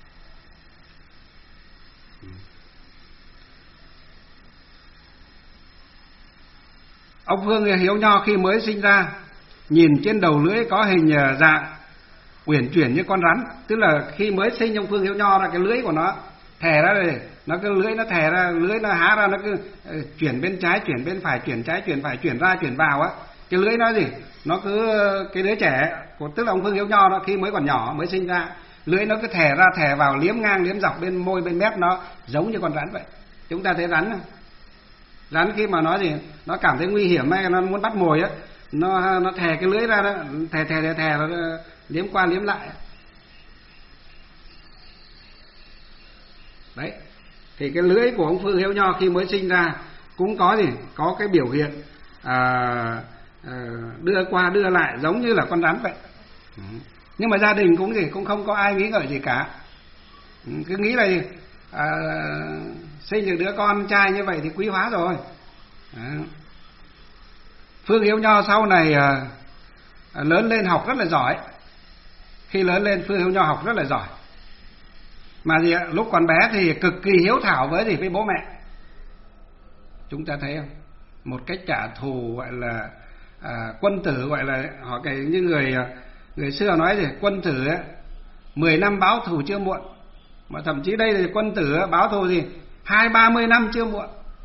Ông Phương Hiếu Nho khi mới sinh ra, nhìn trên đầu lưỡi có hình dạng uyển chuyển như con rắn. Tức là khi mới sinh ông Phương Hiếu Nho ra, cái lưỡi của nó thè ra đây, nó cái lưỡi nó thè ra, lưỡi nó há ra, nó cứ uh, chuyển bên trái, chuyển bên phải, chuyển trái, chuyển phải, chuyển ra, chuyển vào á. Cái lưỡi nó gì? Nó cứ cái đứa trẻ của tức là ông Phương Hiếu Nho đó, khi mới còn nhỏ mới sinh ra, lưỡi nó cứ thè ra, thè vào, liếm ngang, liếm dọc bên môi, bên mép, nó giống như con rắn vậy. Chúng ta thấy rắn không? Rắn khi mà nó gì? Nó cảm thấy nguy hiểm hay nó muốn bắt mồi á, nó nó thè cái lưỡi ra đó, thè thè thè thè, nó liếm qua liếm lại. Đấy. Thì cái lưỡi của ông Phương Hiếu Nho khi mới sinh ra cũng có gì? Có cái biểu hiện à, à, đưa qua đưa lại giống như là con rắn vậy. Ừ. Nhưng mà gia đình cũng gì? Cũng không có ai nghĩ ngợi gì cả. Ừ. Cứ nghĩ là gì? À, sinh được đứa con trai như vậy thì quý hóa rồi. À. Phương Hiếu Nho sau này à, lớn lên học rất là giỏi. Khi lớn lên Phương Hiếu Nho học rất là giỏi. Mà gì ạ? Lúc còn bé thì cực kỳ hiếu thảo với gì? Với bố mẹ. Chúng ta thấy không? Một cách trả thù gọi là à, quân tử, gọi là họ cái như người người xưa nói gì? Quân tử ấy, mười năm báo thù chưa muộn. Mà thậm chí đây là quân tử báo thù gì? Hai ba mươi năm chưa muộn.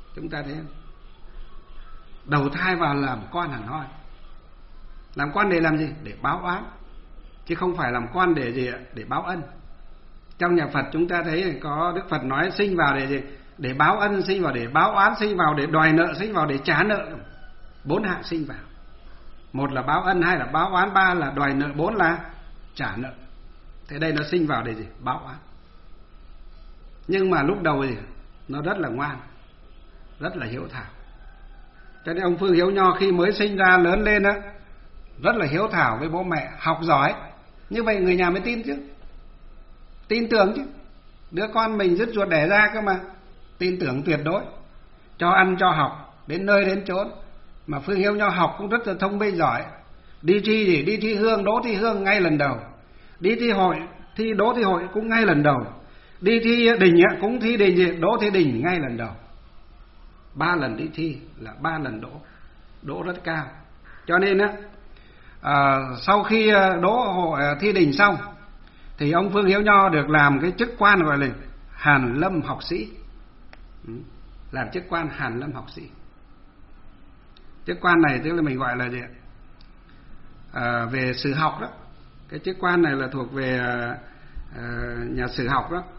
Chúng ta thấy đầu thai vào làm con hẳn hoi. Làm con để làm gì? Để báo oán, chứ không phải làm con để gì? Để báo ân. Trong nhà Phật chúng ta thấy có Đức Phật nói sinh vào để gì? Để báo ân, sinh vào để báo oán, sinh vào để đòi nợ, sinh vào để trả nợ. Bốn hạng sinh vào. Một là báo ân, hai là báo oán, ba là đòi nợ, bốn là trả nợ. Thế đây nó sinh vào để gì? Báo oán. Nhưng mà lúc đầu thì nó rất là ngoan, rất là hiếu thảo. Cho nên ông Phương Hiếu Nho khi mới sinh ra lớn lên á, rất là hiếu thảo với bố mẹ, học giỏi. Như vậy người nhà mới tin chứ, tin tưởng chứ. Đứa con mình dứt ruột đẻ ra cơ mà, tin tưởng tuyệt đối. Cho ăn cho học đến nơi đến chốn. Mà Phương Hiếu Nho học cũng rất là thông minh giỏi. Đi thi thì đi thi hương, đỗ thi hương ngay lần đầu. Đi thi hội, thi đỗ thi hội cũng ngay lần đầu. Đi thi đình cũng thi đình, đỗ thi đình ngay lần đầu. Ba lần đi thi là ba lần đỗ, đỗ rất cao. Cho nên á, à, sau khi đỗ hội thi đình xong thì ông Phương Hiếu Nho được làm cái chức quan gọi là Hàn Lâm học sĩ. Làm chức quan Hàn Lâm học sĩ. Chức quan này tức là mình gọi là gì? À, về sử học đó. Cái chức quan này là thuộc về à, nhà sử học đó.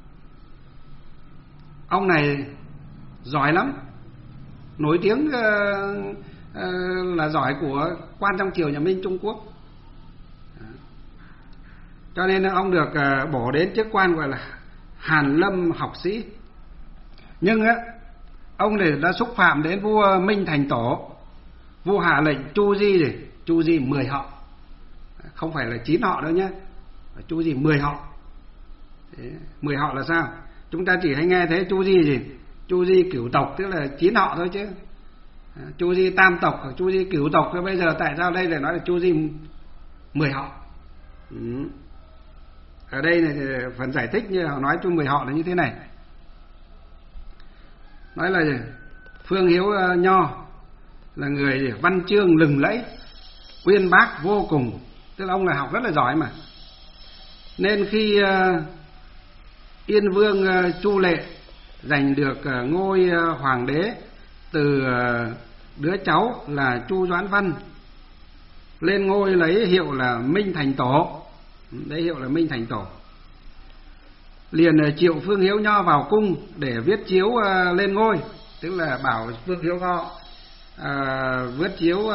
Ông này giỏi lắm, nổi tiếng uh, uh, là giỏi của quan trong triều nhà Minh Trung Quốc. Cho nên ông được uh, bổ đến chức quan gọi là Hàn Lâm học sĩ. Nhưng á, ông này đã xúc phạm đến vua Minh Thành Tổ. Vua hạ lệnh chu di gì? Chu di mười họ, không phải là chín họ đâu nhé, chu di mười họ. Mười họ là sao? Chúng ta chỉ hay nghe thấy chu di gì? Chu di cửu tộc, tức là chín họ thôi chứ. Chu di tam tộc, chu di cửu tộc. Bây giờ tại sao đây lại nói là chu di mười họ? Ừ. Ở đây này thì phần giải thích như họ nói chu mười họ là như thế này. Nói là gì? Phương Hiếu Nho là người văn chương lừng lẫy, uyên bác vô cùng. Tức là ông là học rất là giỏi mà. Nên khi uh, Yên Vương uh, Chu Lệ giành được uh, ngôi uh, hoàng đế từ uh, đứa cháu là Chu Doãn Văn, lên ngôi lấy hiệu là Minh Thành Tổ. Đấy, hiệu là Minh Thành Tổ. Liền uh, triệu Phương Hiếu Nho vào cung để viết chiếu uh, lên ngôi. Tức là bảo Phương Hiếu Nho uh, viết chiếu uh,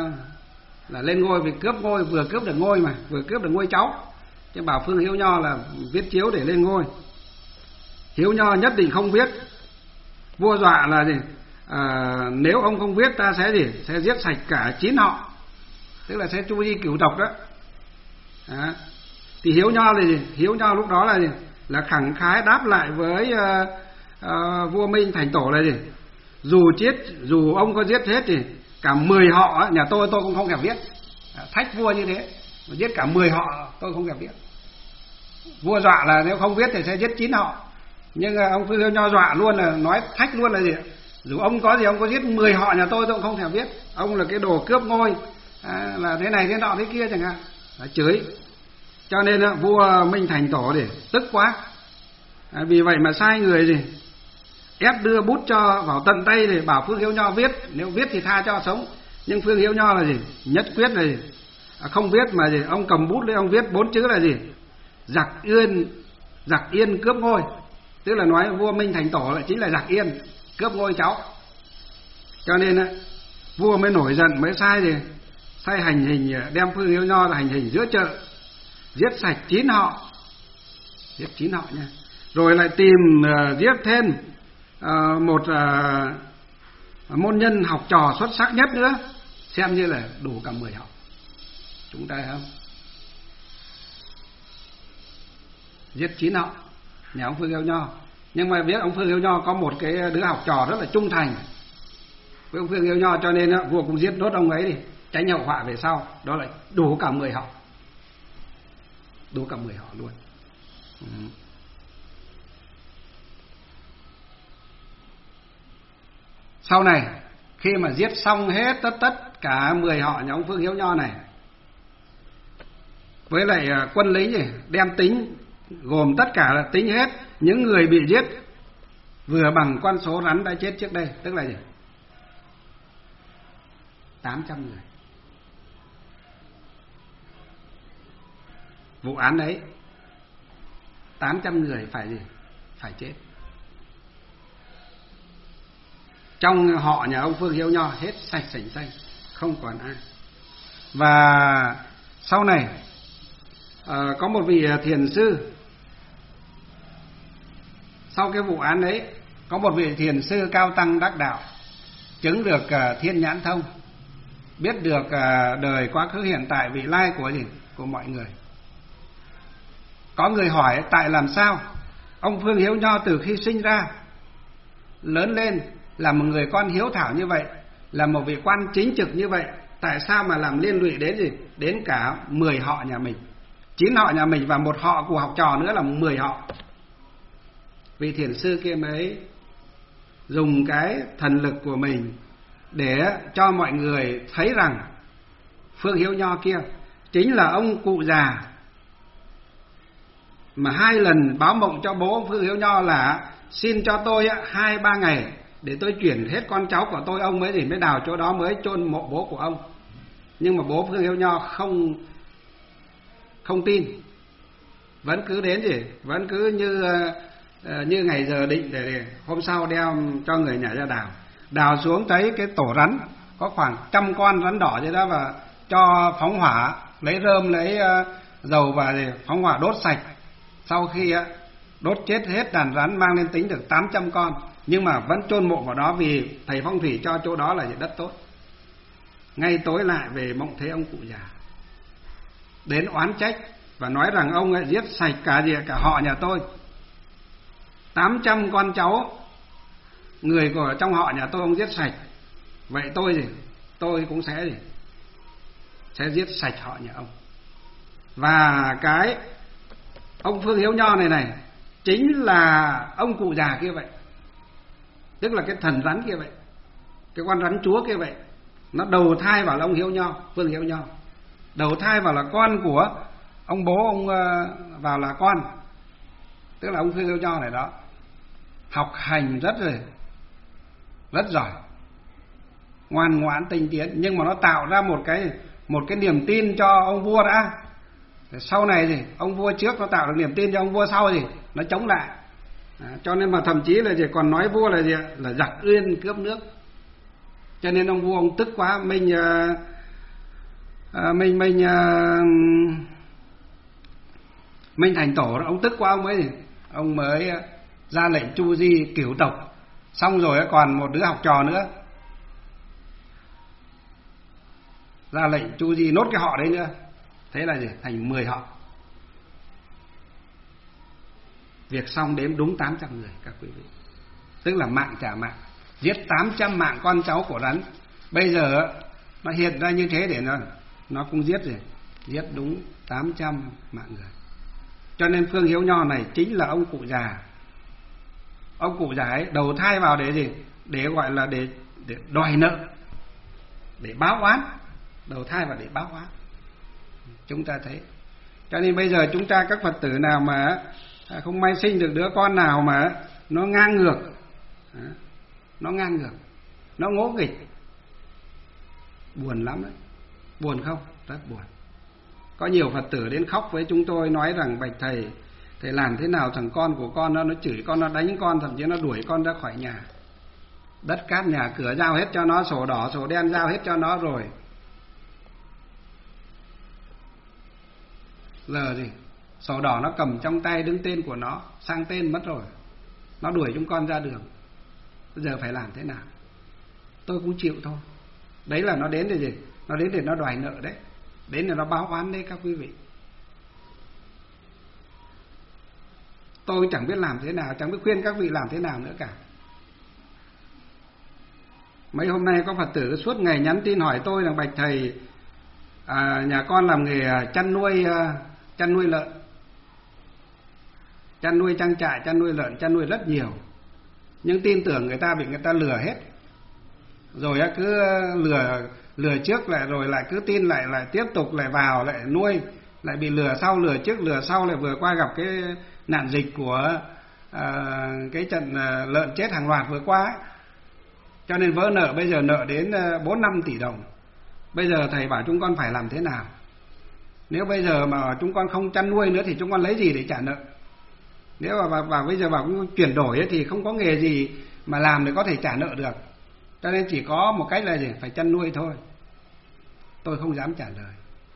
là lên ngôi, vì cướp ngôi, vừa cướp được ngôi mà, vừa cướp được ngôi cháu. Chứ bảo Phương Hiếu Nho là viết chiếu để lên ngôi. Hiếu Nho nhất định không viết. Vua dọa là gì? À, nếu ông không viết ta sẽ gì? Sẽ giết sạch cả chín họ. Tức là sẽ chu di cửu tộc đó. À, thì Hiếu Nho là gì? Hiếu Nho lúc đó là gì? Là khẳng khái đáp lại với uh, uh, vua Minh Thành Tổ là gì? Dù chết, dù ông có giết hết thì cả mười họ nhà tôi tôi cũng không thèm viết. Thách vua như thế, giết cả mười họ tôi không thèm viết. Vua dọa là nếu không viết thì sẽ giết chín họ. Nhưng ông Phương Hiếu Nho dọa luôn, là nói thách luôn là gì? Dù ông có gì ông có giết mười họ nhà tôi tôi cũng không thèm viết. Ông là cái đồ cướp ngôi, à, là thế này thế nọ thế kia chẳng hạn, là chửi. Cho nên vua Minh Thành Tổ để tức quá, à, vì vậy mà sai người gì ép đưa bút cho vào tận tay để bảo Phương Hiếu Nho viết. Nếu viết thì tha cho sống. Nhưng Phương Hiếu Nho là gì? Nhất quyết là gì? À, không viết mà gì? Ông cầm bút lên ông viết bốn chữ là gì? Giặc Yên, Giặc Yên cướp ngôi. Tức là nói vua Minh Thành Tổ lại chính là Giặc Yên cướp ngôi cháu. Cho nên vua mới nổi giận, mới sai gì? Sai hành hình, đem Phương Hiếu Nho là hành hình giữa chợ, giết sạch chín họ, giết chín họ nha. Rồi lại tìm uh, giết thêm uh, một uh, môn nhân học trò xuất sắc nhất nữa, xem như là đủ cả mười họ. Chúng ta thấy không? Giết chín họ nhà ông Phương Hiếu Nho. Nhưng mà biết ông Phương Hiếu Nho có một cái đứa học trò rất là trung thành với ông Phương Hiếu Nho, cho nên uh, vua cũng giết nốt ông ấy đi, tránh hậu họa về sau. Đó là đủ cả mười họ, đủ cả mười họ luôn. Ừ. Sau này khi mà giết xong hết tất tất cả mười họ nhà ông Phương Hiếu Nho này, với lại quân lính này, đem tính, gồm tất cả là tính hết những người bị giết vừa bằng con số rắn đã chết trước đây, tức là gì? tám trăm người. Vụ án đấy tám trăm người phải gì? Phải chết. Trong họ nhà ông Phương Hiếu Nho hết sạch sành xanh, không còn ai. Và sau này à, có một vị thiền sư, sau cái vụ án đấy có một vị thiền sư cao tăng đắc đạo, chứng được uh, thiên nhãn thông, biết được uh, đời quá khứ hiện tại vị lai của gì của mọi người. Có người hỏi tại làm sao ông Phương Hiếu Nho từ khi sinh ra lớn lên là một người con hiếu thảo như vậy, là một vị quan chính trực như vậy, tại sao mà làm liên lụy đến gì đến cả mười họ nhà mình, chín họ nhà mình và một họ của học trò nữa là mười họ. Vị thiền sư kia mới dùng cái thần lực của mình để cho mọi người thấy rằng Phương Hiếu Nho kia chính là ông cụ già mà hai lần báo mộng cho bố ông Phương Hiếu Nho là xin cho tôi hai ba ngày để tôi chuyển hết con cháu của tôi, ông mới gì mới đào chỗ đó mới chôn mộ bố của ông. Nhưng mà bố Phương Hiếu Nho không không tin, vẫn cứ đến gì vẫn cứ như như ngày giờ định để hôm sau đeo cho người nhà ra đào. Đào xuống thấy cái tổ rắn có khoảng trăm con rắn đỏ vậy đó, và cho phóng hỏa, lấy rơm lấy dầu và phóng hỏa đốt sạch. Sau khi đốt chết hết đàn rắn mang lên tính được tám trăm con, nhưng mà vẫn chôn mộ vào đó vì thầy phong thủy cho chỗ đó là đất tốt. Ngay tối lại về mộng thấy ông cụ già đến oán trách và nói rằng ông ấy giết sạch cả gì cả họ nhà tôi, tám trăm con cháu người của trong họ nhà tôi ông giết sạch. Vậy tôi gì tôi cũng sẽ gì sẽ giết sạch họ nhà ông. Và cái ông Phương Hiếu Nho này này chính là ông cụ già kia vậy, tức là cái thần rắn kia vậy, cái con rắn chúa kia vậy. Nó đầu thai vào là ông Hiếu Nho, Phương Hiếu Nho, đầu thai vào là con của ông bố ông, vào là con, tức là ông Phương Hiếu Nho này đó. Học hành rất rồi rất giỏi, ngoan ngoãn tinh tiến, nhưng mà nó tạo ra một cái một cái niềm tin cho ông vua đã. Sau này gì ông vua trước nó tạo được niềm tin cho ông vua sau gì nó chống lại. À, cho nên mà thậm chí là gì còn nói vua là gì là giặc uyên cướp nước. Cho nên ông vua ông tức quá, mình uh, uh, mình mình uh, mình thành tổ đó, ông tức quá ông mới gì ông mới uh, ra lệnh chu di cửu tộc. Xong rồi còn một đứa học trò nữa, ra lệnh chu di nốt cái họ đấy nữa. Thế là gì thành mười họ. Việc xong đếm đúng tám trăm người các quý vị, tức là mạng trả mạng, giết tám trăm mạng con cháu của rắn. Bây giờ nó hiện ra như thế để nó nó cũng giết rồi, giết đúng tám trăm mạng người. Cho nên Phương Hiếu Nho này chính là ông cụ già. Ông cụ già ấy đầu thai vào để gì để gọi là để để đòi nợ, để báo oán, đầu thai vào để báo oán. Chúng ta thấy. Cho nên bây giờ chúng ta các Phật tử nào mà không may sinh được đứa con nào mà nó ngang ngược, nó ngang ngược, nó ngỗ nghịch, buồn lắm đấy. Buồn không? Rất buồn. Có nhiều Phật tử đến khóc với chúng tôi nói rằng bạch thầy, thầy làm thế nào thằng con của con nó nó chửi con, nó đánh con, thậm chí nó đuổi con ra khỏi nhà. Đất cát nhà cửa giao hết cho nó, sổ đỏ sổ đen giao hết cho nó rồi. Giờ gì sổ đỏ nó cầm trong tay đứng tên của nó, sang tên mất rồi, nó đuổi chúng con ra đường. Bây giờ phải làm thế nào? Tôi cũng chịu thôi. Đấy là nó đến để gì? Nó đến để nó đòi nợ đấy, đến để nó báo oán đấy các quý vị. Tôi chẳng biết làm thế nào, chẳng biết khuyên các vị làm thế nào nữa cả. Mấy hôm nay có Phật tử suốt ngày nhắn tin hỏi tôi rằng bạch thầy, à, nhà con làm nghề chăn nuôi chăn nuôi lợn, chăn nuôi trang trại, chăn nuôi lợn, chăn nuôi rất nhiều, nhưng tin tưởng người ta bị người ta lừa hết, rồi cứ lừa lừa trước lại rồi lại cứ tin lại lại tiếp tục lại vào lại nuôi, lại bị lừa sau, lừa trước lừa sau, lại vừa qua gặp cái nạn dịch của à, cái trận à, lợn chết hàng loạt vừa qua ấy. Cho nên vỡ nợ bây giờ nợ đến bốn năm tỷ đồng. Bây giờ thầy bảo chúng con phải làm thế nào? Nếu bây giờ mà chúng con không chăn nuôi nữa thì chúng con lấy gì để trả nợ? Nếu mà và, và bây giờ bảo chuyển đổi ấy, thì không có nghề gì mà làm để có thể trả nợ được. Cho nên chỉ có một cách là gì? Phải chăn nuôi thôi. Tôi không dám trả lời.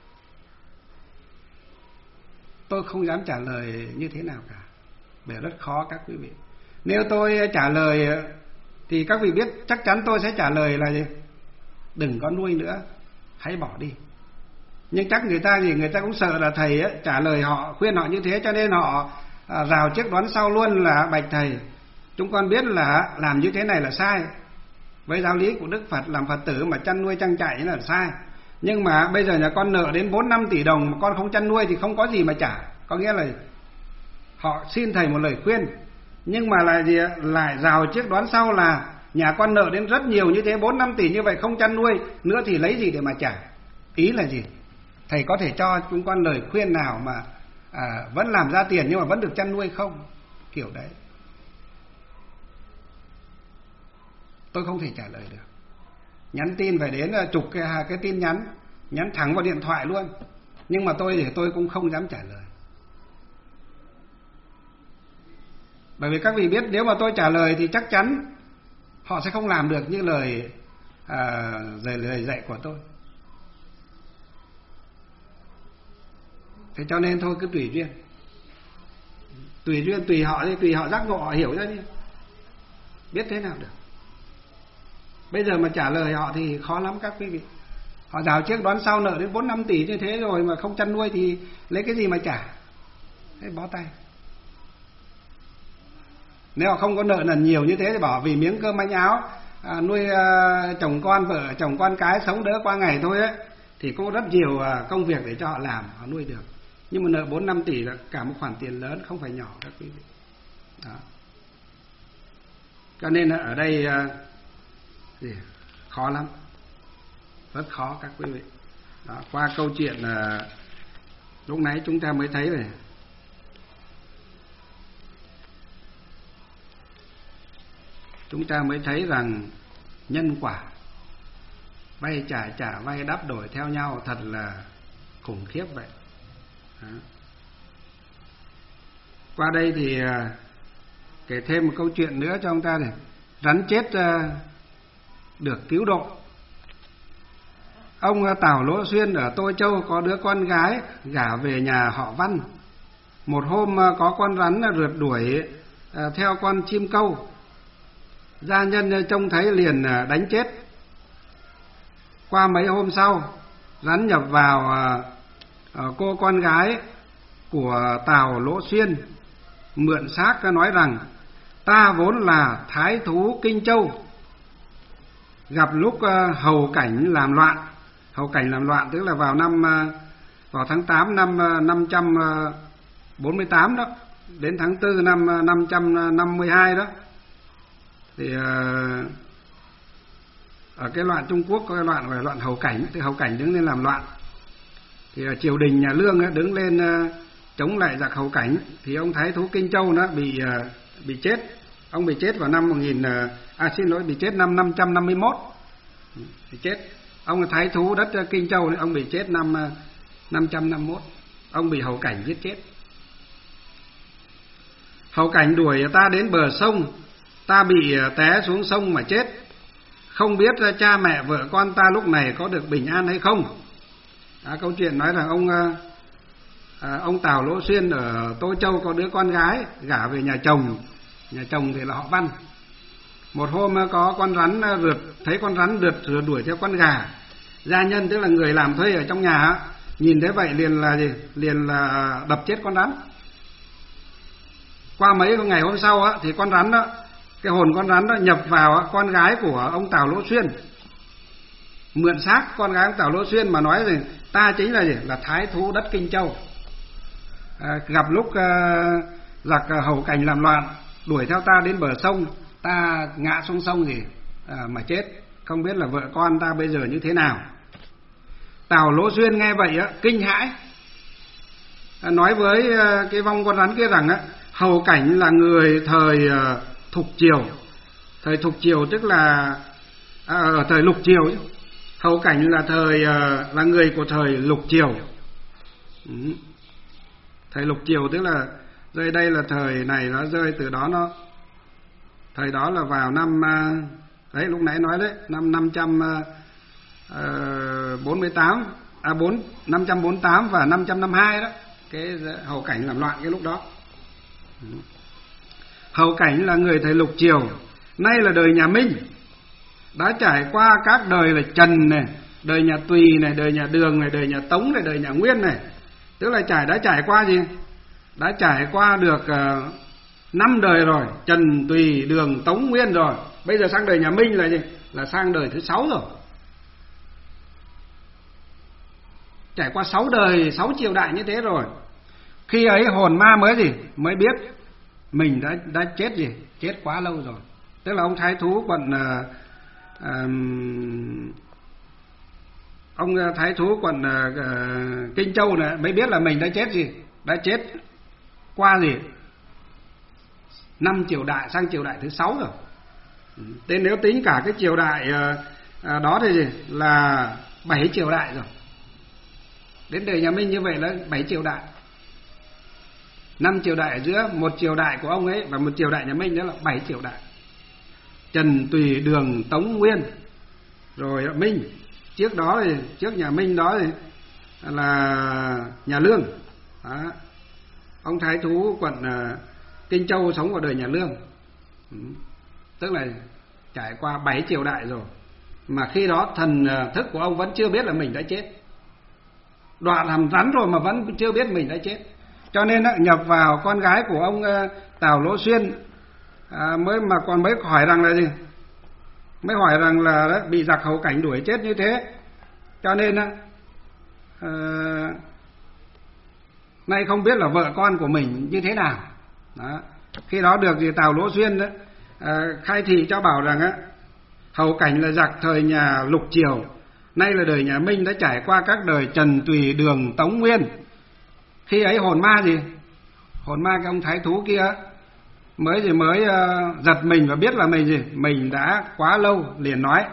Tôi không dám trả lời như thế nào cả. Bởi rất khó các quý vị. Nếu tôi trả lời thì các vị biết chắc chắn tôi sẽ trả lời là gì? Đừng có nuôi nữa, hãy bỏ đi. Nhưng chắc người ta gì người ta cũng sợ là thầy ấy, trả lời họ, khuyên họ như thế, cho nên họ à, rào trước đoán sau luôn là bạch thầy, chúng con biết là làm như thế này là sai. Với giáo lý của Đức Phật, làm Phật tử mà chăn nuôi trang trại là sai. Nhưng mà bây giờ nhà con nợ đến bốn năm tỷ đồng mà con không chăn nuôi thì không có gì mà trả. Có nghĩa là họ xin thầy một lời khuyên, nhưng mà lại gì lại rào trước đoán sau là nhà con nợ đến rất nhiều như thế, bốn năm tỷ như vậy, không chăn nuôi nữa thì lấy gì để mà trả. Ý là gì? Thầy có thể cho chúng con lời khuyên nào mà à, vẫn làm ra tiền nhưng mà vẫn được chăn nuôi không? Kiểu đấy tôi không thể trả lời được. Nhắn tin phải đến chục cái, cái tin nhắn, nhắn thẳng vào điện thoại luôn. Nhưng mà tôi thì tôi cũng không dám trả lời. Bởi vì các vị biết nếu mà tôi trả lời thì chắc chắn họ sẽ không làm được như lời à, lời dạy của tôi. Thế cho nên thôi cứ tùy duyên. Tùy duyên, tùy họ đi, tùy họ giác ngộ, họ hiểu ra đi. Biết thế nào được. Bây giờ mà trả lời họ thì khó lắm các quý vị. Họ rào trước đoán sau nợ đến bốn năm tỷ như thế rồi mà không chăn nuôi thì lấy cái gì mà trả? Thế bó tay. Nếu họ không có nợ nần nhiều như thế thì bảo vì miếng cơm manh áo à, nuôi à, chồng con vợ chồng con cái sống đỡ qua ngày thôi ấy, thì có rất nhiều à, công việc để cho họ làm, họ nuôi được. Nhưng mà nợ bốn năm tỷ là cả một khoản tiền lớn, không phải nhỏ các quý vị. Đó. Cho nên ở đây à, gì? Khó lắm, rất khó các quý vị. Đó, qua câu chuyện à, lúc nãy chúng ta mới thấy rồi. Chúng ta mới thấy rằng nhân quả vay trả trả vay đắp đổi theo nhau thật là khủng khiếp vậy. Đó. Qua đây thì kể thêm một câu chuyện nữa cho ông ta này. Rắn chết được cứu độ. Ông Tào Lỗ Xuyên ở Tô Châu có đứa con gái gả về nhà họ Văn. Một hôm có con rắn rượt đuổi theo con chim câu. Gia nhân trông thấy liền đánh chết. Qua mấy hôm sau, rắn nhập vào cô con gái của Tào Lỗ Xuyên, mượn xác nói rằng ta vốn là thái thú Kinh Châu, gặp lúc hầu cảnh làm loạn. Hầu cảnh làm loạn tức là vào năm vào tháng tám năm năm trăm bốn mươi tám đó, đến tháng tư năm năm trăm năm mươi hai đó. Thì ở cái loạn Trung Quốc có cái loạn gọi là loạn hầu cảnh, thì hầu cảnh đứng lên làm loạn. Thì triều đình nhà Lương đứng lên chống lại giặc hầu cảnh, thì ông thái thú Kinh Châu nó bị bị chết. Ông bị chết vào năm một nghìn à xin lỗi bị chết năm năm trăm năm mươi mốt. Bị chết. Ông là thái thú đất Kinh Châu, ông bị chết năm năm trăm năm mươi mốt. Ông bị hầu cảnh giết chết. Hầu cảnh đuổi ta đến bờ sông, ta bị té xuống sông mà chết. Không biết cha mẹ vợ con ta lúc này có được bình an hay không. À, câu chuyện nói rằng ông à, ông Tào Lỗ Xuyên ở Tô Châu có đứa con gái gả về nhà chồng. Nhà chồng thì là họ Văn. Một hôm có con rắn rượt, thấy con rắn rượt rượt đuổi theo con gà. Gia nhân tức là người làm thuê ở trong nhà, nhìn thấy vậy liền là gì? Liền là đập chết con rắn. Qua mấy ngày hôm sau á, thì con rắn đó, cái hồn con rắn đó nhập vào con gái của ông Tào Lỗ Xuyên, mượn xác con gái ông Tào Lỗ Xuyên mà nói rằng ta chính là gì? Là thái thú đất Kinh Châu. À, gặp lúc uh, giặc uh, hầu cảnh làm loạn, đuổi theo ta đến bờ sông, ta ngã xuống sông gì à, mà chết. Không biết là vợ con ta bây giờ như thế nào. Tào Lỗ Xuyên nghe vậy á, kinh hãi, à, nói với uh, cái vong con rắn kia rằng á, Hầu Cảnh là người thời uh, Thục Triều. Thời Thục Triều tức là à, ở thời Lục Triều ấy. Hầu Cảnh là thời uh, là người của thời Lục Triều. Ừ. Thời Lục Triều tức là rơi đây là thời này nó rơi từ đó nó thời đó là vào năm uh, đấy lúc nãy nói đấy năm năm trăm bốn mươi tám à bốn năm trăm bốn mươi tám và năm trăm năm mươi hai đó, cái Hầu Cảnh làm loạn cái lúc đó. Hầu Cảnh là người thời Lục Triều, nay là đời nhà Minh, đã trải qua các đời là Trần này, đời nhà Tùy này, đời nhà Đường này, đời nhà Tống này, đời nhà Nguyên này, tức là trải đã trải qua gì? Đã trải qua được uh, năm đời rồi, Trần, Tùy, Đường, Tống, Nguyên rồi. Bây giờ sang đời nhà Minh là gì? Là sang đời thứ sáu rồi. Trải qua sáu đời, sáu triều đại như thế rồi. Khi ấy hồn ma mới gì? Mới biết mình đã đã chết gì? Chết quá lâu rồi. Tức là ông Thái Thú quận uh, uh, ông Thái Thú quận uh, Kinh Châu này mới biết là mình đã chết gì? Đã chết qua gì? Năm triều đại, sang triều đại thứ sáu rồi. Thế nếu tính cả cái triều đại uh, đó thì gì? Là bảy triều đại rồi. Đến đời nhà Minh như vậy là bảy triều đại. Năm triều đại ở giữa, một triều đại của ông ấy và một triều đại nhà Minh, đó là bảy triều đại. Trần, Tùy, Đường, Tống, Nguyên, rồi Minh. Trước đó thì trước nhà Minh đó thì là nhà Lương. Đó. Ông Thái Thú quận uh, Kinh Châu sống vào đời nhà Lương. Ừ. Tức là trải qua bảy triều đại rồi. Mà khi đó thần uh, thức của ông vẫn chưa biết là mình đã chết. Đoạn hàm rắn rồi mà vẫn chưa biết mình đã chết. Cho nên uh, nhập vào con gái của ông uh, Tào Lỗ Xuyên uh, mới mà còn mới hỏi rằng là gì? Mới hỏi rằng là đó, bị giặc Hầu Cảnh đuổi chết như thế. Cho nên uh, uh, nay không biết là vợ con của mình như thế nào. Đó. Khi đó được gì Tào Lỗ Xuyên đó, à, khai thị cho bảo rằng á, Hầu Cảnh là giặc thời nhà Lục Triều, nay là đời nhà Minh, đã trải qua các đời Trần, Tùy, Đường, Tống, Nguyên. Khi ấy hồn ma gì? Hồn ma cái ông Thái Thú kia mới gì mới uh, giật mình và biết là mình gì? Mình đã quá lâu, liền nói: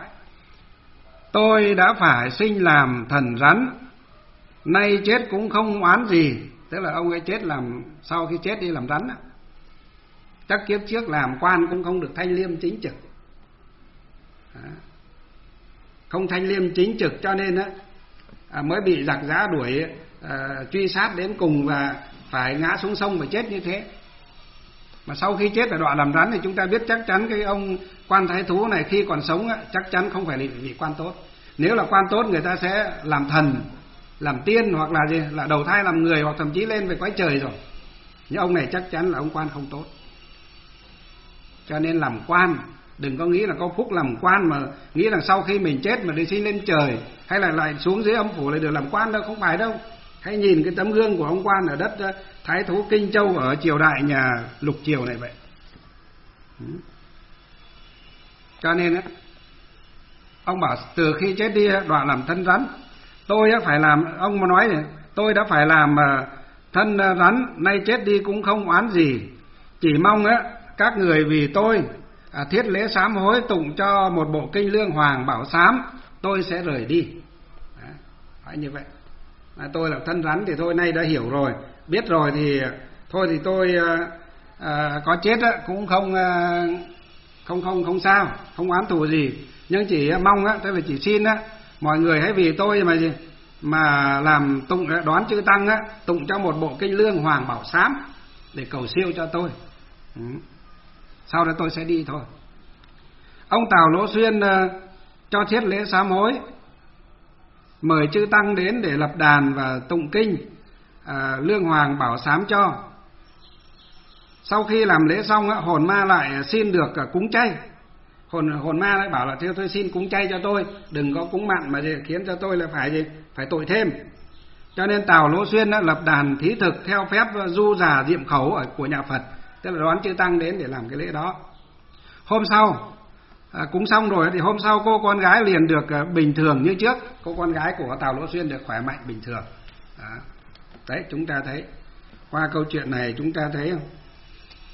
tôi đã phải sinh làm thần rắn, nay chết cũng không oán gì. Tức là ông ấy chết làm sau khi chết đi làm rắn đó. Chắc kiếp trước làm quan cũng không được thanh liêm chính trực. Đó. Không thanh liêm chính trực cho nên á, à, mới bị giặc giã đuổi à, truy sát đến cùng và phải ngã xuống sông và chết như thế. Mà sau khi chết ở đoạn làm rắn thì chúng ta biết chắc chắn cái ông quan Thái Thú này khi còn sống á, chắc chắn không phải là vị quan tốt. Nếu là quan tốt người ta sẽ làm thần, làm tiên, hoặc là gì, là đầu thai làm người, hoặc thậm chí lên về cõi trời rồi. Nhưng ông này chắc chắn là ông quan không tốt. Cho nên làm quan đừng có nghĩ là có phúc làm quan mà nghĩ rằng sau khi mình chết mà đi sinh lên trời hay là lại xuống dưới âm phủ lại được làm quan đâu, không phải đâu. Hãy nhìn cái tấm gương của ông quan ở đất Thái Thú Kinh Châu ở triều đại nhà Lục Triều này vậy. Cho nên á, ông bảo từ khi chết đi đoạn làm thân rắn. Tôi phải làm, ông mà nói này, tôi đã phải làm thân rắn, nay chết đi cũng không oán gì. Chỉ mong á các người vì tôi à, thiết lễ sám hối, tụng cho một bộ kinh Lương Hoàng bảo sám, tôi sẽ rời đi. Đó, phải như vậy. À, tôi là thân rắn thì thôi nay đã hiểu rồi, biết rồi thì thôi thì tôi à, à, có chết á, cũng không à, không không không sao, không oán thù gì, nhưng chỉ mong á, tức là chỉ xin á, mọi người hãy vì tôi mà gì mà làm tụng đoán chư tăng á, tụng cho một bộ kinh Lương Hoàng bảo sám để cầu siêu cho tôi. Ừ. Sau đó tôi sẽ đi thôi. Ông Tào Lỗ Xuyên uh, cho thiết lễ sám hối, mời chư tăng đến để lập đàn và tụng kinh uh, Lương Hoàng bảo sám cho. Sau khi làm lễ xong uh, hồn ma lại xin được uh, cúng chay. Hồn hồn ma lại bảo là theo tôi xin cúng chay cho tôi, đừng có cúng mặn mà gì, khiến cho tôi là phải gì phải tội thêm. Cho nên Tào Lỗ Xuyên uh, lập đàn thí thực theo phép uh, du già diệm khẩu ở của nhà Phật, tức là đón chư tăng đến để làm cái lễ đó. Hôm sau à, cúng xong rồi thì hôm sau cô con gái liền được à, bình thường như trước. Cô con gái của Tào Lỗ Xuyên được khỏe mạnh bình thường. Đó. Đấy, chúng ta thấy qua câu chuyện này chúng ta thấy không?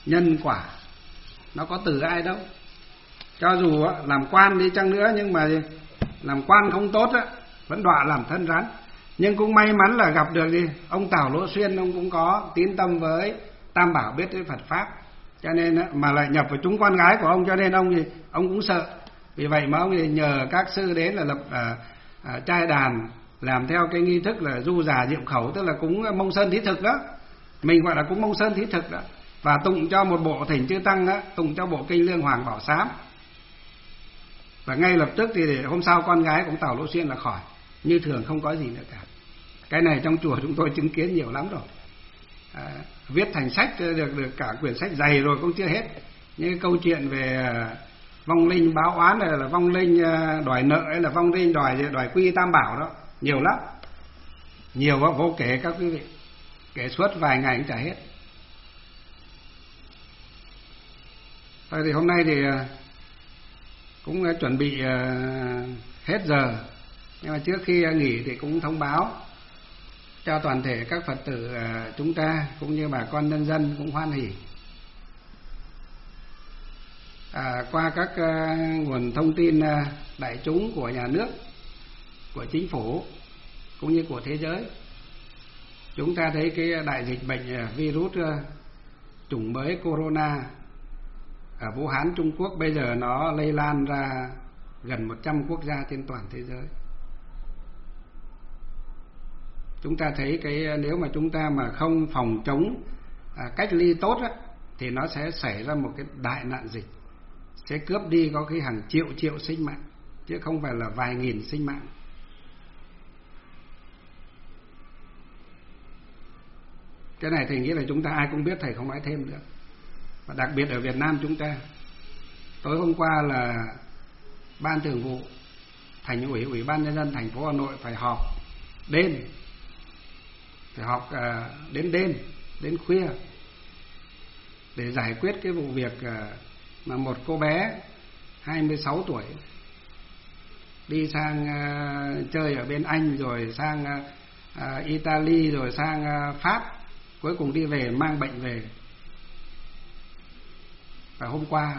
nhân quả nó có từ ai đâu. Cho dù làm quan đi chăng nữa, nhưng mà làm quan không tốt á, vẫn đọa làm thân rắn. Nhưng cũng may mắn là gặp được gì ông Tào Lỗ Xuyên, ông cũng có tín tâm với Tam Bảo, biết với Phật pháp, cho nên mà lại nhập vào chúng con gái của ông, cho nên ông gì ông cũng sợ. Vì vậy mà ông thì nhờ các sư đến là lập à, à, trai đàn, làm theo cái nghi thức là du già diệm khẩu, tức là cúng Mông Sơn Thí Thực đó, mình gọi là cúng Mông Sơn Thí Thực đó, và tụng cho một bộ Thỉnh Chư Tăng đó, tụng cho bộ kinh Lương Hoàng Bảo Sám. Và ngay lập tức thì hôm sau con gái của Tào Lỗ Xuyên là khỏi, như thường không có gì nữa cả. Cái này trong chùa chúng tôi chứng kiến nhiều lắm rồi, à, viết thành sách được được cả quyển sách dày rồi cũng chưa hết. Những cái câu chuyện về vong linh báo oán, này là vong linh đòi nợ, hay là vong linh đòi đòi quy Tam Bảo đó, nhiều lắm, nhiều vô kể các quý vị, kể suốt vài ngày cũng chả hết. Thôi thì hôm nay thì cũng chuẩn bị hết giờ, nhưng mà trước khi nghỉ thì cũng thông báo cho toàn thể các Phật tử chúng ta cũng như bà con nhân dân cũng hoan hỉ. À, qua các uh, nguồn thông tin uh, đại chúng của nhà nước, của chính phủ cũng như của thế giới, chúng ta thấy cái đại dịch bệnh uh, virus uh, chủng mới corona ở Vũ Hán, Trung Quốc bây giờ nó lây lan ra gần một trăm quốc gia trên toàn thế giới. Chúng ta thấy cái nếu mà chúng ta mà không phòng chống à, cách ly tốt á, thì nó sẽ xảy ra một cái đại nạn dịch, sẽ cướp đi có khi hàng triệu triệu sinh mạng, chứ không phải là vài nghìn sinh mạng. Cái này thầy nghĩ là chúng ta ai cũng biết, thầy không nói thêm nữa. Và đặc biệt ở Việt Nam chúng ta, tối hôm qua là Ban Thường vụ Thành ủy, Ủy ban Nhân dân thành phố Hà Nội phải họp đêm, phải họp à, đến đêm, đến khuya để giải quyết cái vụ việc à, mà một cô bé hai mươi sáu tuổi đi sang uh, chơi ở bên Anh, rồi sang uh, uh, Italy, rồi sang uh, Pháp, cuối cùng đi về mang bệnh về. Và hôm qua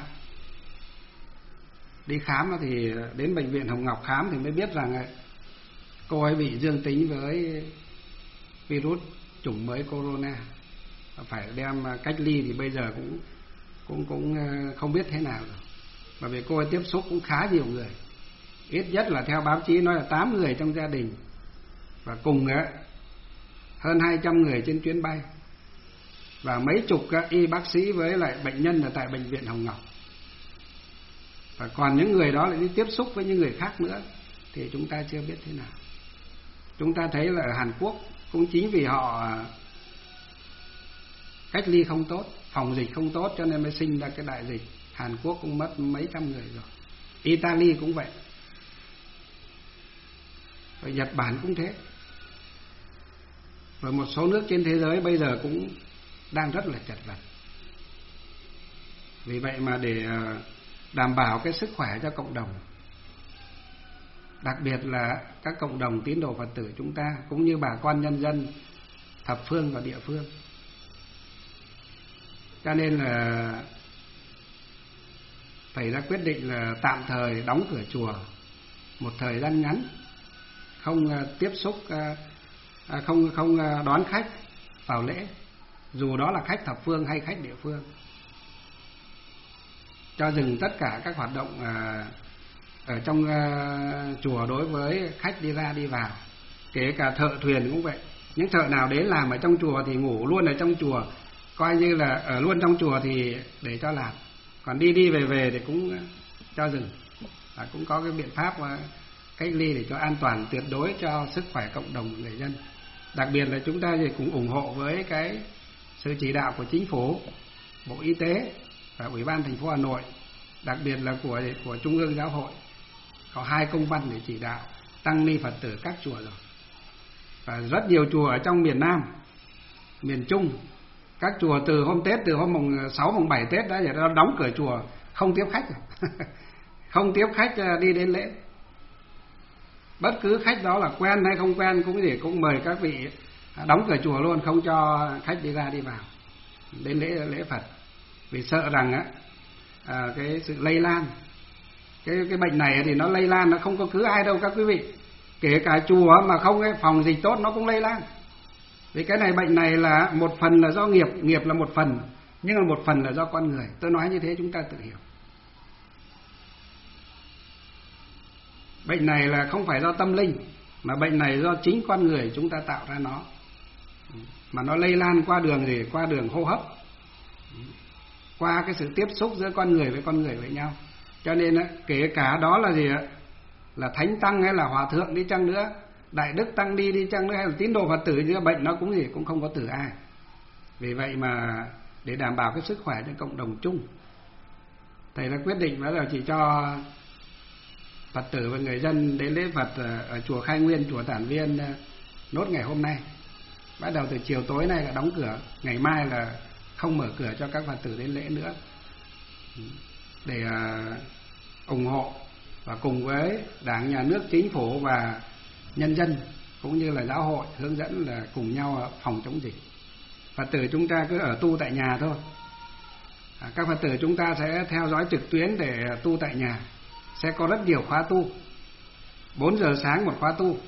đi khám thì đến bệnh viện Hồng Ngọc khám thì mới biết rằng cô ấy bị dương tính với virus chủng mới corona, phải đem cách ly, thì bây giờ cũng cũng cũng không biết thế nào rồi. Bởi vì cô ấy tiếp xúc cũng khá nhiều người, ít nhất là theo báo chí nói là tám người trong gia đình, và cùng hơn hai trăm người trên chuyến bay, và mấy chục các y bác sĩ với lại bệnh nhân ở tại bệnh viện Hồng Ngọc. Và còn những người đó lại đi tiếp xúc với những người khác nữa thì chúng ta chưa biết thế nào. Chúng ta thấy là ở Hàn Quốc cũng chính vì họ cách ly không tốt, phòng dịch không tốt, cho nên mới sinh ra cái đại dịch. Hàn Quốc cũng mất mấy trăm người rồi, Italy cũng vậy, và Nhật Bản cũng thế, và một số nước trên thế giới bây giờ cũng đang rất là chật vật. Vì vậy mà để đảm bảo cái sức khỏe cho cộng đồng, đặc biệt là các cộng đồng tín đồ Phật tử chúng ta cũng như bà con nhân dân thập phương và địa phương, cho nên là thầy đã quyết định là tạm thời đóng cửa chùa một thời gian ngắn, không tiếp xúc, không không đón khách vào lễ, dù đó là khách thập phương hay khách địa phương, cho dừng tất cả các hoạt động ở trong chùa đối với khách đi ra đi vào, kể cả thợ thuyền cũng vậy. Những thợ nào đến làm ở trong chùa thì ngủ luôn ở trong chùa, coi như là ở luôn trong chùa thì để cho làm, còn đi đi về về thì cũng cho dừng, và cũng có cái biện pháp cách ly để cho an toàn tuyệt đối cho sức khỏe cộng đồng người dân. Đặc biệt là chúng ta thì cũng ủng hộ với cái sự chỉ đạo của chính phủ, Bộ Y tế và Ủy ban thành phố Hà Nội, đặc biệt là của của Trung ương Giáo hội, có hai công văn để chỉ đạo tăng ni Phật tử các chùa rồi. Và rất nhiều chùa ở trong miền Nam, miền Trung, các chùa từ hôm Tết, từ hôm mùng sáu, mùng bảy Tết đã nó đóng cửa chùa, không tiếp khách không tiếp khách đi đến lễ. Bất cứ khách đó là quen hay không quen cũng gì cũng mời các vị đóng cửa chùa luôn, không cho khách đi ra đi vào đến lễ lễ Phật. vì sợ rằng á à, cái sự lây lan cái cái bệnh này thì nó lây lan, nó không có cứ ai đâu các quý vị, kể cả chùa mà không cái phòng dịch tốt nó cũng lây lan. Vì cái này bệnh này là một phần là do nghiệp, nghiệp là một phần, nhưng mà một phần là do con người. Tôi nói như thế chúng ta tự hiểu. Bệnh này là không phải do tâm linh, mà bệnh này do chính con người chúng ta tạo ra nó. Mà nó lây lan qua đường gì? Qua đường hô hấp, qua cái sự tiếp xúc giữa con người với con người với nhau. Cho nên kể cả đó là gì ạ? Là thánh tăng hay là hòa thượng đi chăng nữa, đại đức tăng đi đi chăng nữa, hay là tín đồ Phật tử, chứ bệnh nó cũng gì cũng không có tử ai. Vì vậy mà để đảm bảo cái sức khỏe cho cộng đồng chung, thầy đã quyết định bắt đầu chỉ cho Phật tử và người dân đến lễ Phật ở chùa Khai Nguyên, chùa Tản Viên nốt ngày hôm nay. Bắt đầu từ chiều tối nay là đóng cửa, ngày mai là không mở cửa cho các Phật tử đến lễ nữa, để ủng hộ và cùng với Đảng, Nhà nước, Chính phủ và nhân dân cũng như là giáo hội hướng dẫn là cùng nhau phòng chống dịch. Phật tử chúng ta cứ ở tu tại nhà thôi. Các Phật tử chúng ta sẽ theo dõi trực tuyến để tu tại nhà. Sẽ có rất nhiều khóa tu, bốn giờ sáng một khóa tu,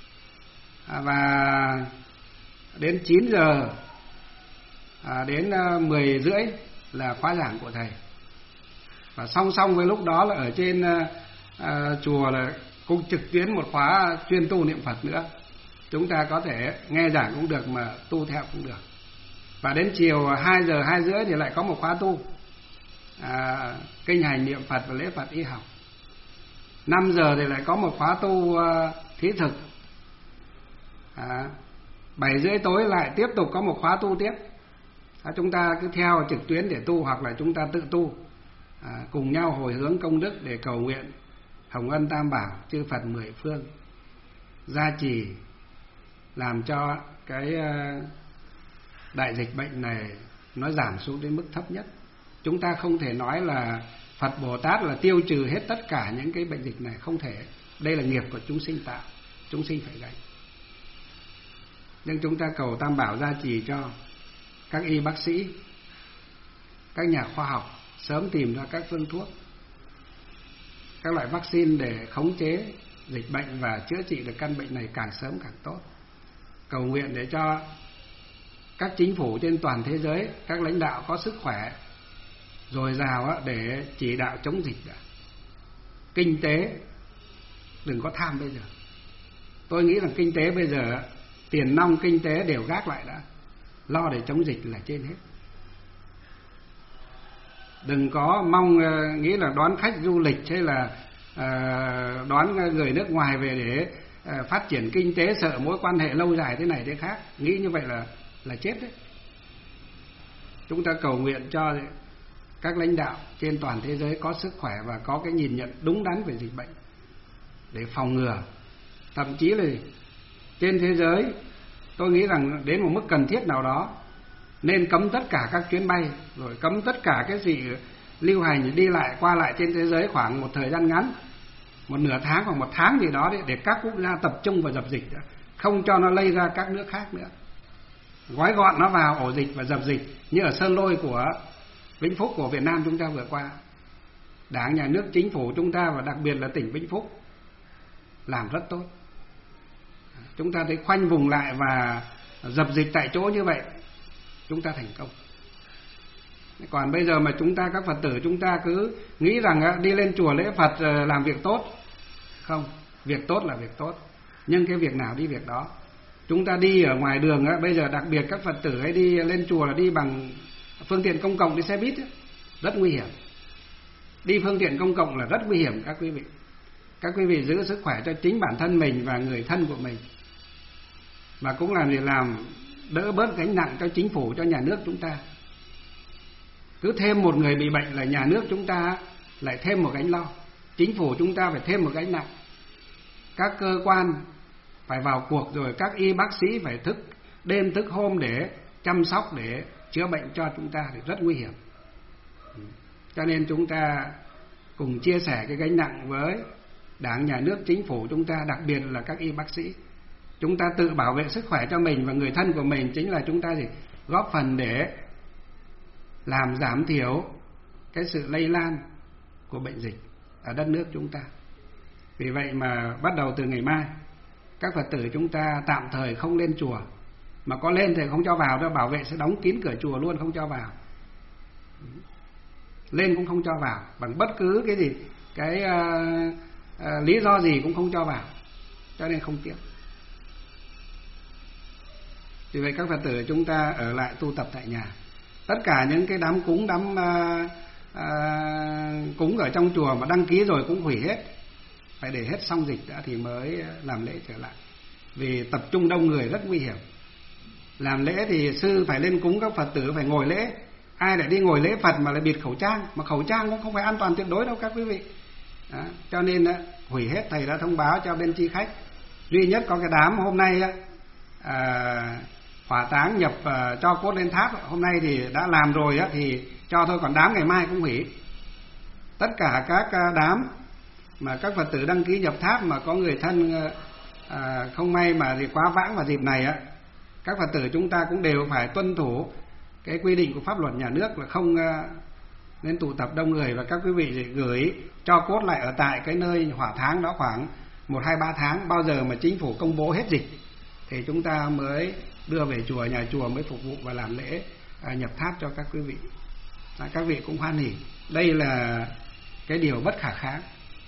và đến chín giờ đến mười rưỡi là khóa giảng của thầy. Và song song với lúc đó là ở trên chùa là cũng trực tuyến một khóa chuyên tu niệm Phật nữa. Chúng ta có thể nghe giảng cũng được mà tu theo cũng được. Và đến chiều hai giờ hai rưỡi thì lại có một khóa tu à, kinh hành niệm Phật và lễ Phật y học. Năm giờ thì lại có một khóa tu uh, thí thực. à, Bảy rưỡi tối lại tiếp tục có một khóa tu tiếp. à, Chúng ta cứ theo trực tuyến để tu, hoặc là chúng ta tự tu, à, cùng nhau hồi hướng công đức để cầu nguyện hồng ân tam bảo chư Phật mười phương gia trì, làm cho cái uh, đại dịch bệnh này nó giảm xuống đến mức thấp nhất. Chúng ta không thể nói là Phật Bồ Tát là tiêu trừ hết tất cả những cái bệnh dịch này, không thể. Đây là nghiệp của chúng sinh tạo, chúng sinh phải gánh. Nhưng chúng ta cầu tam bảo gia trì cho các y bác sĩ, các nhà khoa học sớm tìm ra các phương thuốc, các loại vaccine để khống chế dịch bệnh và chữa trị được căn bệnh này càng sớm càng tốt. Cầu nguyện để cho các chính phủ trên toàn thế giới, các lãnh đạo có sức khỏe dồi dào để chỉ đạo chống dịch. Kinh tế đừng có tham bây giờ. Tôi nghĩ rằng kinh tế bây giờ tiền nong kinh tế đều gác lại đã, lo để chống dịch là trên hết. Đừng có mong uh, nghĩ là đón khách du lịch hay là uh, đón người nước ngoài về để uh, phát triển kinh tế, sợ mối quan hệ lâu dài thế này thế khác. Nghĩ như vậy là là chết đấy. Chúng ta cầu nguyện cho các lãnh đạo trên toàn thế giới có sức khỏe và có cái nhìn nhận đúng đắn về dịch bệnh để phòng ngừa. Thậm chí là trên thế giới tôi nghĩ rằng đến một mức cần thiết nào đó nên cấm tất cả các chuyến bay, rồi cấm tất cả cái gì lưu hành đi lại qua lại trên thế giới khoảng một thời gian ngắn, một nửa tháng hoặc một tháng gì đó để, để các quốc gia tập trung vào dập dịch, không cho nó lây ra các nước khác nữa. Gói gọn nó vào ổ dịch và dập dịch, như ở Sơn Lôi của Vĩnh Phúc của Việt Nam chúng ta vừa qua. Đảng, Nhà nước, Chính phủ chúng ta và đặc biệt là tỉnh Vĩnh Phúc làm rất tốt. Chúng ta thấy khoanh vùng lại và dập dịch tại chỗ như vậy, chúng ta thành công. Còn bây giờ mà chúng ta, các Phật tử chúng ta cứ nghĩ rằng đi lên chùa lễ Phật làm việc tốt. Không, việc tốt là việc tốt, nhưng cái việc nào đi việc đó. Chúng ta đi ở ngoài đường bây giờ, đặc biệt các Phật tử hay đi lên chùa là đi bằng phương tiện công cộng, đi xe buýt, rất nguy hiểm. Đi phương tiện công cộng là rất nguy hiểm các quý vị. Các quý vị giữ sức khỏe cho chính bản thân mình và người thân của mình, và cũng là để làm đỡ bớt gánh nặng cho chính phủ, cho nhà nước chúng ta. Cứ thêm một người bị bệnh là nhà nước chúng ta lại thêm một gánh lo, chính phủ chúng ta phải thêm một gánh nặng, các cơ quan phải vào cuộc, rồi các y bác sĩ phải thức đêm thức hôm để chăm sóc, để chữa bệnh cho chúng ta, thì rất nguy hiểm. Cho nên chúng ta cùng chia sẻ cái gánh nặng với Đảng, Nhà nước, Chính phủ chúng ta, đặc biệt là các y bác sĩ. Chúng ta tự bảo vệ sức khỏe cho mình và người thân của mình, chính là chúng ta gì góp phần để làm giảm thiểu cái sự lây lan của bệnh dịch ở đất nước chúng ta. Vì vậy mà bắt đầu từ ngày mai, các Phật tử chúng ta tạm thời không lên chùa, mà có lên thì không cho vào đâu, bảo vệ sẽ đóng kín cửa chùa luôn, không cho vào. Lên cũng không cho vào, bằng bất cứ cái gì, cái uh, uh, lý do gì cũng không cho vào, cho nên không tiếp. Vì vậy các Phật tử chúng ta ở lại tu tập tại nhà. Tất cả những cái đám cúng, đám uh, uh, cúng ở trong chùa mà đăng ký rồi cũng hủy hết, phải để hết xong dịch đã thì mới làm lễ trở lại. Vì tập trung đông người rất nguy hiểm. Làm lễ thì sư phải lên cúng, các Phật tử phải ngồi lễ. Ai lại đi ngồi lễ Phật mà lại bịt khẩu trang, mà khẩu trang cũng không phải an toàn tuyệt đối đâu các quý vị. Đó, cho nên hủy hết. Thầy đã thông báo cho bên chi khách. Duy nhất có cái đám hôm nay à, hỏa táng nhập à, cho cốt lên tháp, hôm nay thì đã làm rồi á, thì cho thôi, còn đám ngày mai cũng hủy. Tất cả các đám mà các Phật tử đăng ký nhập tháp mà có người thân à, không may mà thì quá vãng vào dịp này á, các Phật tử chúng ta cũng đều phải tuân thủ cái quy định của pháp luật nhà nước là không uh, nên tụ tập đông người. Và các quý vị gửi cho cốt lại ở tại cái nơi hỏa táng đó khoảng một hai ba tháng, bao giờ mà chính phủ công bố hết dịch thì chúng ta mới đưa về chùa, nhà chùa mới phục vụ và làm lễ uh, nhập tháp cho các quý vị. Đó, các vị cũng hoan hỉ. Đây là cái điều bất khả kháng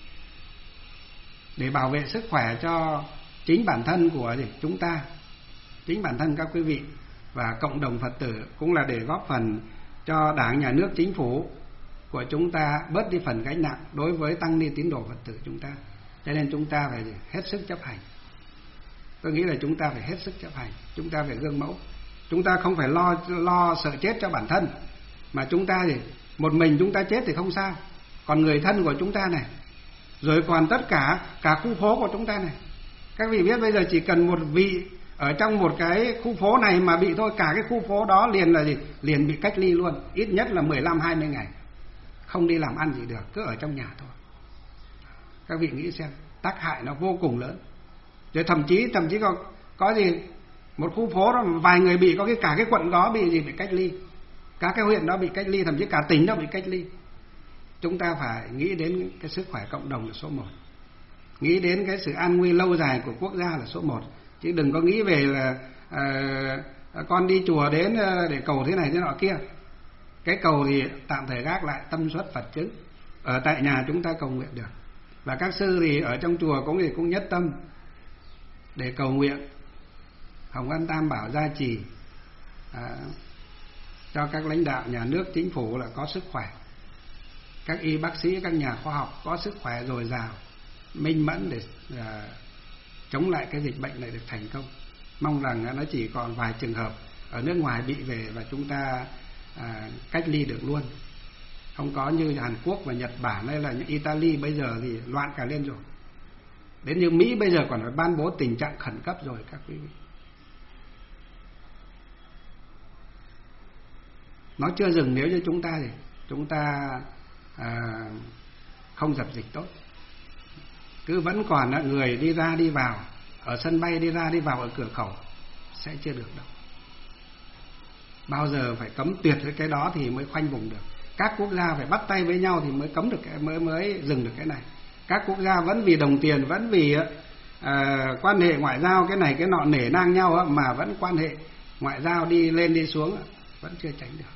để bảo vệ sức khỏe cho chính bản thân của chúng ta, chính bản thân các quý vị và cộng đồng Phật tử, cũng là để góp phần cho Đảng, Nhà nước, Chính phủ của chúng ta bớt đi phần gánh nặng đối với tăng ni tín đồ Phật tử chúng ta. Cho nên chúng ta phải hết sức chấp hành. Tôi nghĩ là chúng ta phải hết sức chấp hành, chúng ta phải gương mẫu. Chúng ta không phải lo lo sợ chết cho bản thân, mà chúng ta thì một mình chúng ta chết thì không sao, còn người thân của chúng ta này, rồi còn tất cả cả khu phố của chúng ta này. Các vị biết bây giờ chỉ cần một vị ở trong một cái khu phố này mà bị thôi, cả cái khu phố đó liền là gì? Liền bị cách ly luôn, ít nhất là mười lăm hai mươi ngày. Không đi làm ăn gì được, cứ ở trong nhà thôi. Các vị nghĩ xem, tác hại nó vô cùng lớn. Rồi thậm chí thậm chí có có gì một khu phố đó vài người bị, có cái cả cái quận đó bị gì bị cách ly. Cả cái huyện đó bị cách ly, thậm chí cả tỉnh đó bị cách ly. Chúng ta phải nghĩ đến cái sức khỏe cộng đồng là số một. Nghĩ đến cái sự an nguy lâu dài của quốc gia là số một. Chứ đừng có nghĩ về là à, con đi chùa đến để cầu thế này thế nọ kia. Cái cầu thì tạm thời gác lại, tâm xuất Phật chứng. Ở tại nhà chúng ta cầu nguyện được. Và các sư thì ở trong chùa cũng thì cũng nhất tâm để cầu nguyện Hồng Ân Tam Bảo gia trì à, cho các lãnh đạo nhà nước, chính phủ là có sức khỏe, các y bác sĩ, các nhà khoa học có sức khỏe dồi dào, minh mẫn để à, chống lại cái dịch bệnh này được thành công. Mong rằng nó chỉ còn vài trường hợp ở nước ngoài bị về và chúng ta à, cách ly được luôn, không có như Hàn Quốc và Nhật Bản hay là những Italy bây giờ thì loạn cả lên rồi. Đến như Mỹ bây giờ còn phải ban bố tình trạng khẩn cấp rồi các quý vị. Nó chưa dừng nếu như chúng ta thì chúng ta à, không dập dịch tốt. Cứ vẫn còn người đi ra đi vào ở sân bay, đi ra đi vào ở cửa khẩu sẽ chưa được đâu. Bao giờ phải cấm tuyệt cái đó thì mới khoanh vùng được. Các quốc gia phải bắt tay với nhau thì mới cấm được cái, mới mới dừng được cái này. Các quốc gia vẫn vì đồng tiền, vẫn vì à, quan hệ ngoại giao cái này cái nọ nể nang nhau mà vẫn quan hệ ngoại giao đi lên đi xuống vẫn chưa tránh được.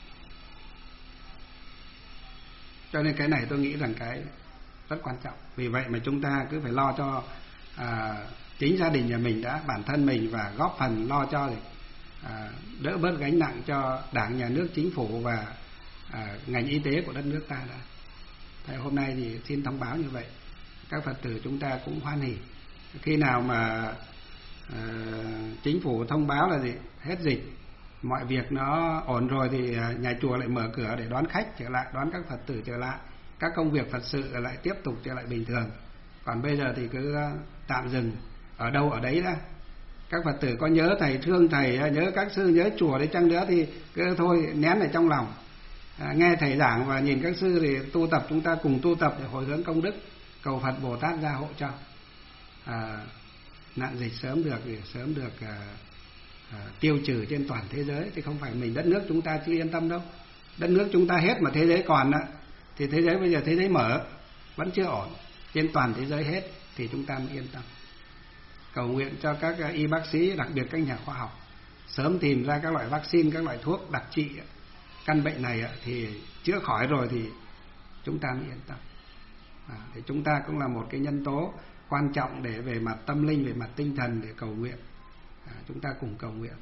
Cho nên cái này tôi nghĩ rằng cái rất quan trọng. Vì vậy mà chúng ta cứ phải lo cho à, chính gia đình nhà mình đã, bản thân mình, và góp phần lo cho à, đỡ bớt gánh nặng cho Đảng, Nhà nước, Chính phủ và à, ngành y tế của đất nước ta đã. Thế hôm nay thì xin thông báo như vậy. Các Phật tử chúng ta cũng hoan hỉ. Khi nào mà à, chính phủ thông báo là gì hết dịch, mọi việc nó ổn rồi thì nhà chùa lại mở cửa để đón khách trở lại, đón các Phật tử trở lại, các công việc Phật sự lại tiếp tục trở lại bình thường. Còn bây giờ thì cứ tạm dừng ở đâu ở đấy đã. Các Phật tử có nhớ thầy, thương thầy, nhớ các sư, nhớ chùa đấy chăng nữa thì cứ thôi nén ở trong lòng, à, nghe thầy giảng và nhìn các sư thì tu tập, chúng ta cùng tu tập để hồi hướng công đức, cầu Phật Bồ Tát gia hộ cho à, nạn dịch sớm được thì sớm được à, à, tiêu trừ trên toàn thế giới. Thì không phải mình đất nước chúng ta chưa yên tâm đâu, Đất nước chúng ta hết mà thế giới còn á, thì thế giới bây giờ thế giới mở vẫn chưa ổn, trên toàn thế giới hết thì chúng ta mới yên tâm. Cầu nguyện cho các y bác sĩ, đặc biệt các nhà khoa học sớm tìm ra các loại vaccine, các loại thuốc đặc trị căn bệnh này thì chữa khỏi rồi thì chúng ta mới yên tâm. À, thì chúng ta cũng là một cái nhân tố quan trọng để về mặt tâm linh, về mặt tinh thần để cầu nguyện. À, chúng ta cùng cầu nguyện.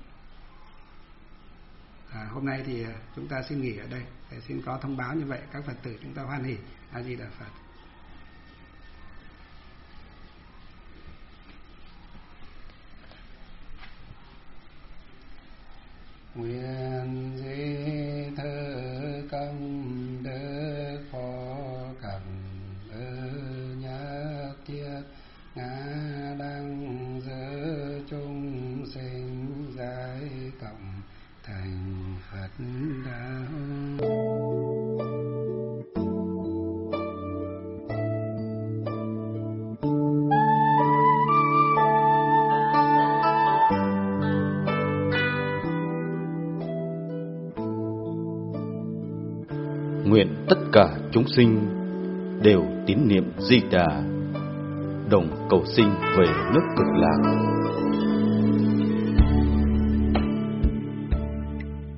À, hôm nay thì chúng ta xin nghỉ ở đây để xin có thông báo như vậy, các Phật tử chúng ta hoan hỉ. A Di Đà Phật. Nguyện di thơ công đức phổ cẩm ư nhất thiết ngã đăng giữa chúng sinh giải cộng thành Phật đạo. Nguyện tất cả chúng sinh đều tín niệm Di Đà, đồng cầu sinh về nước Cực Lạc.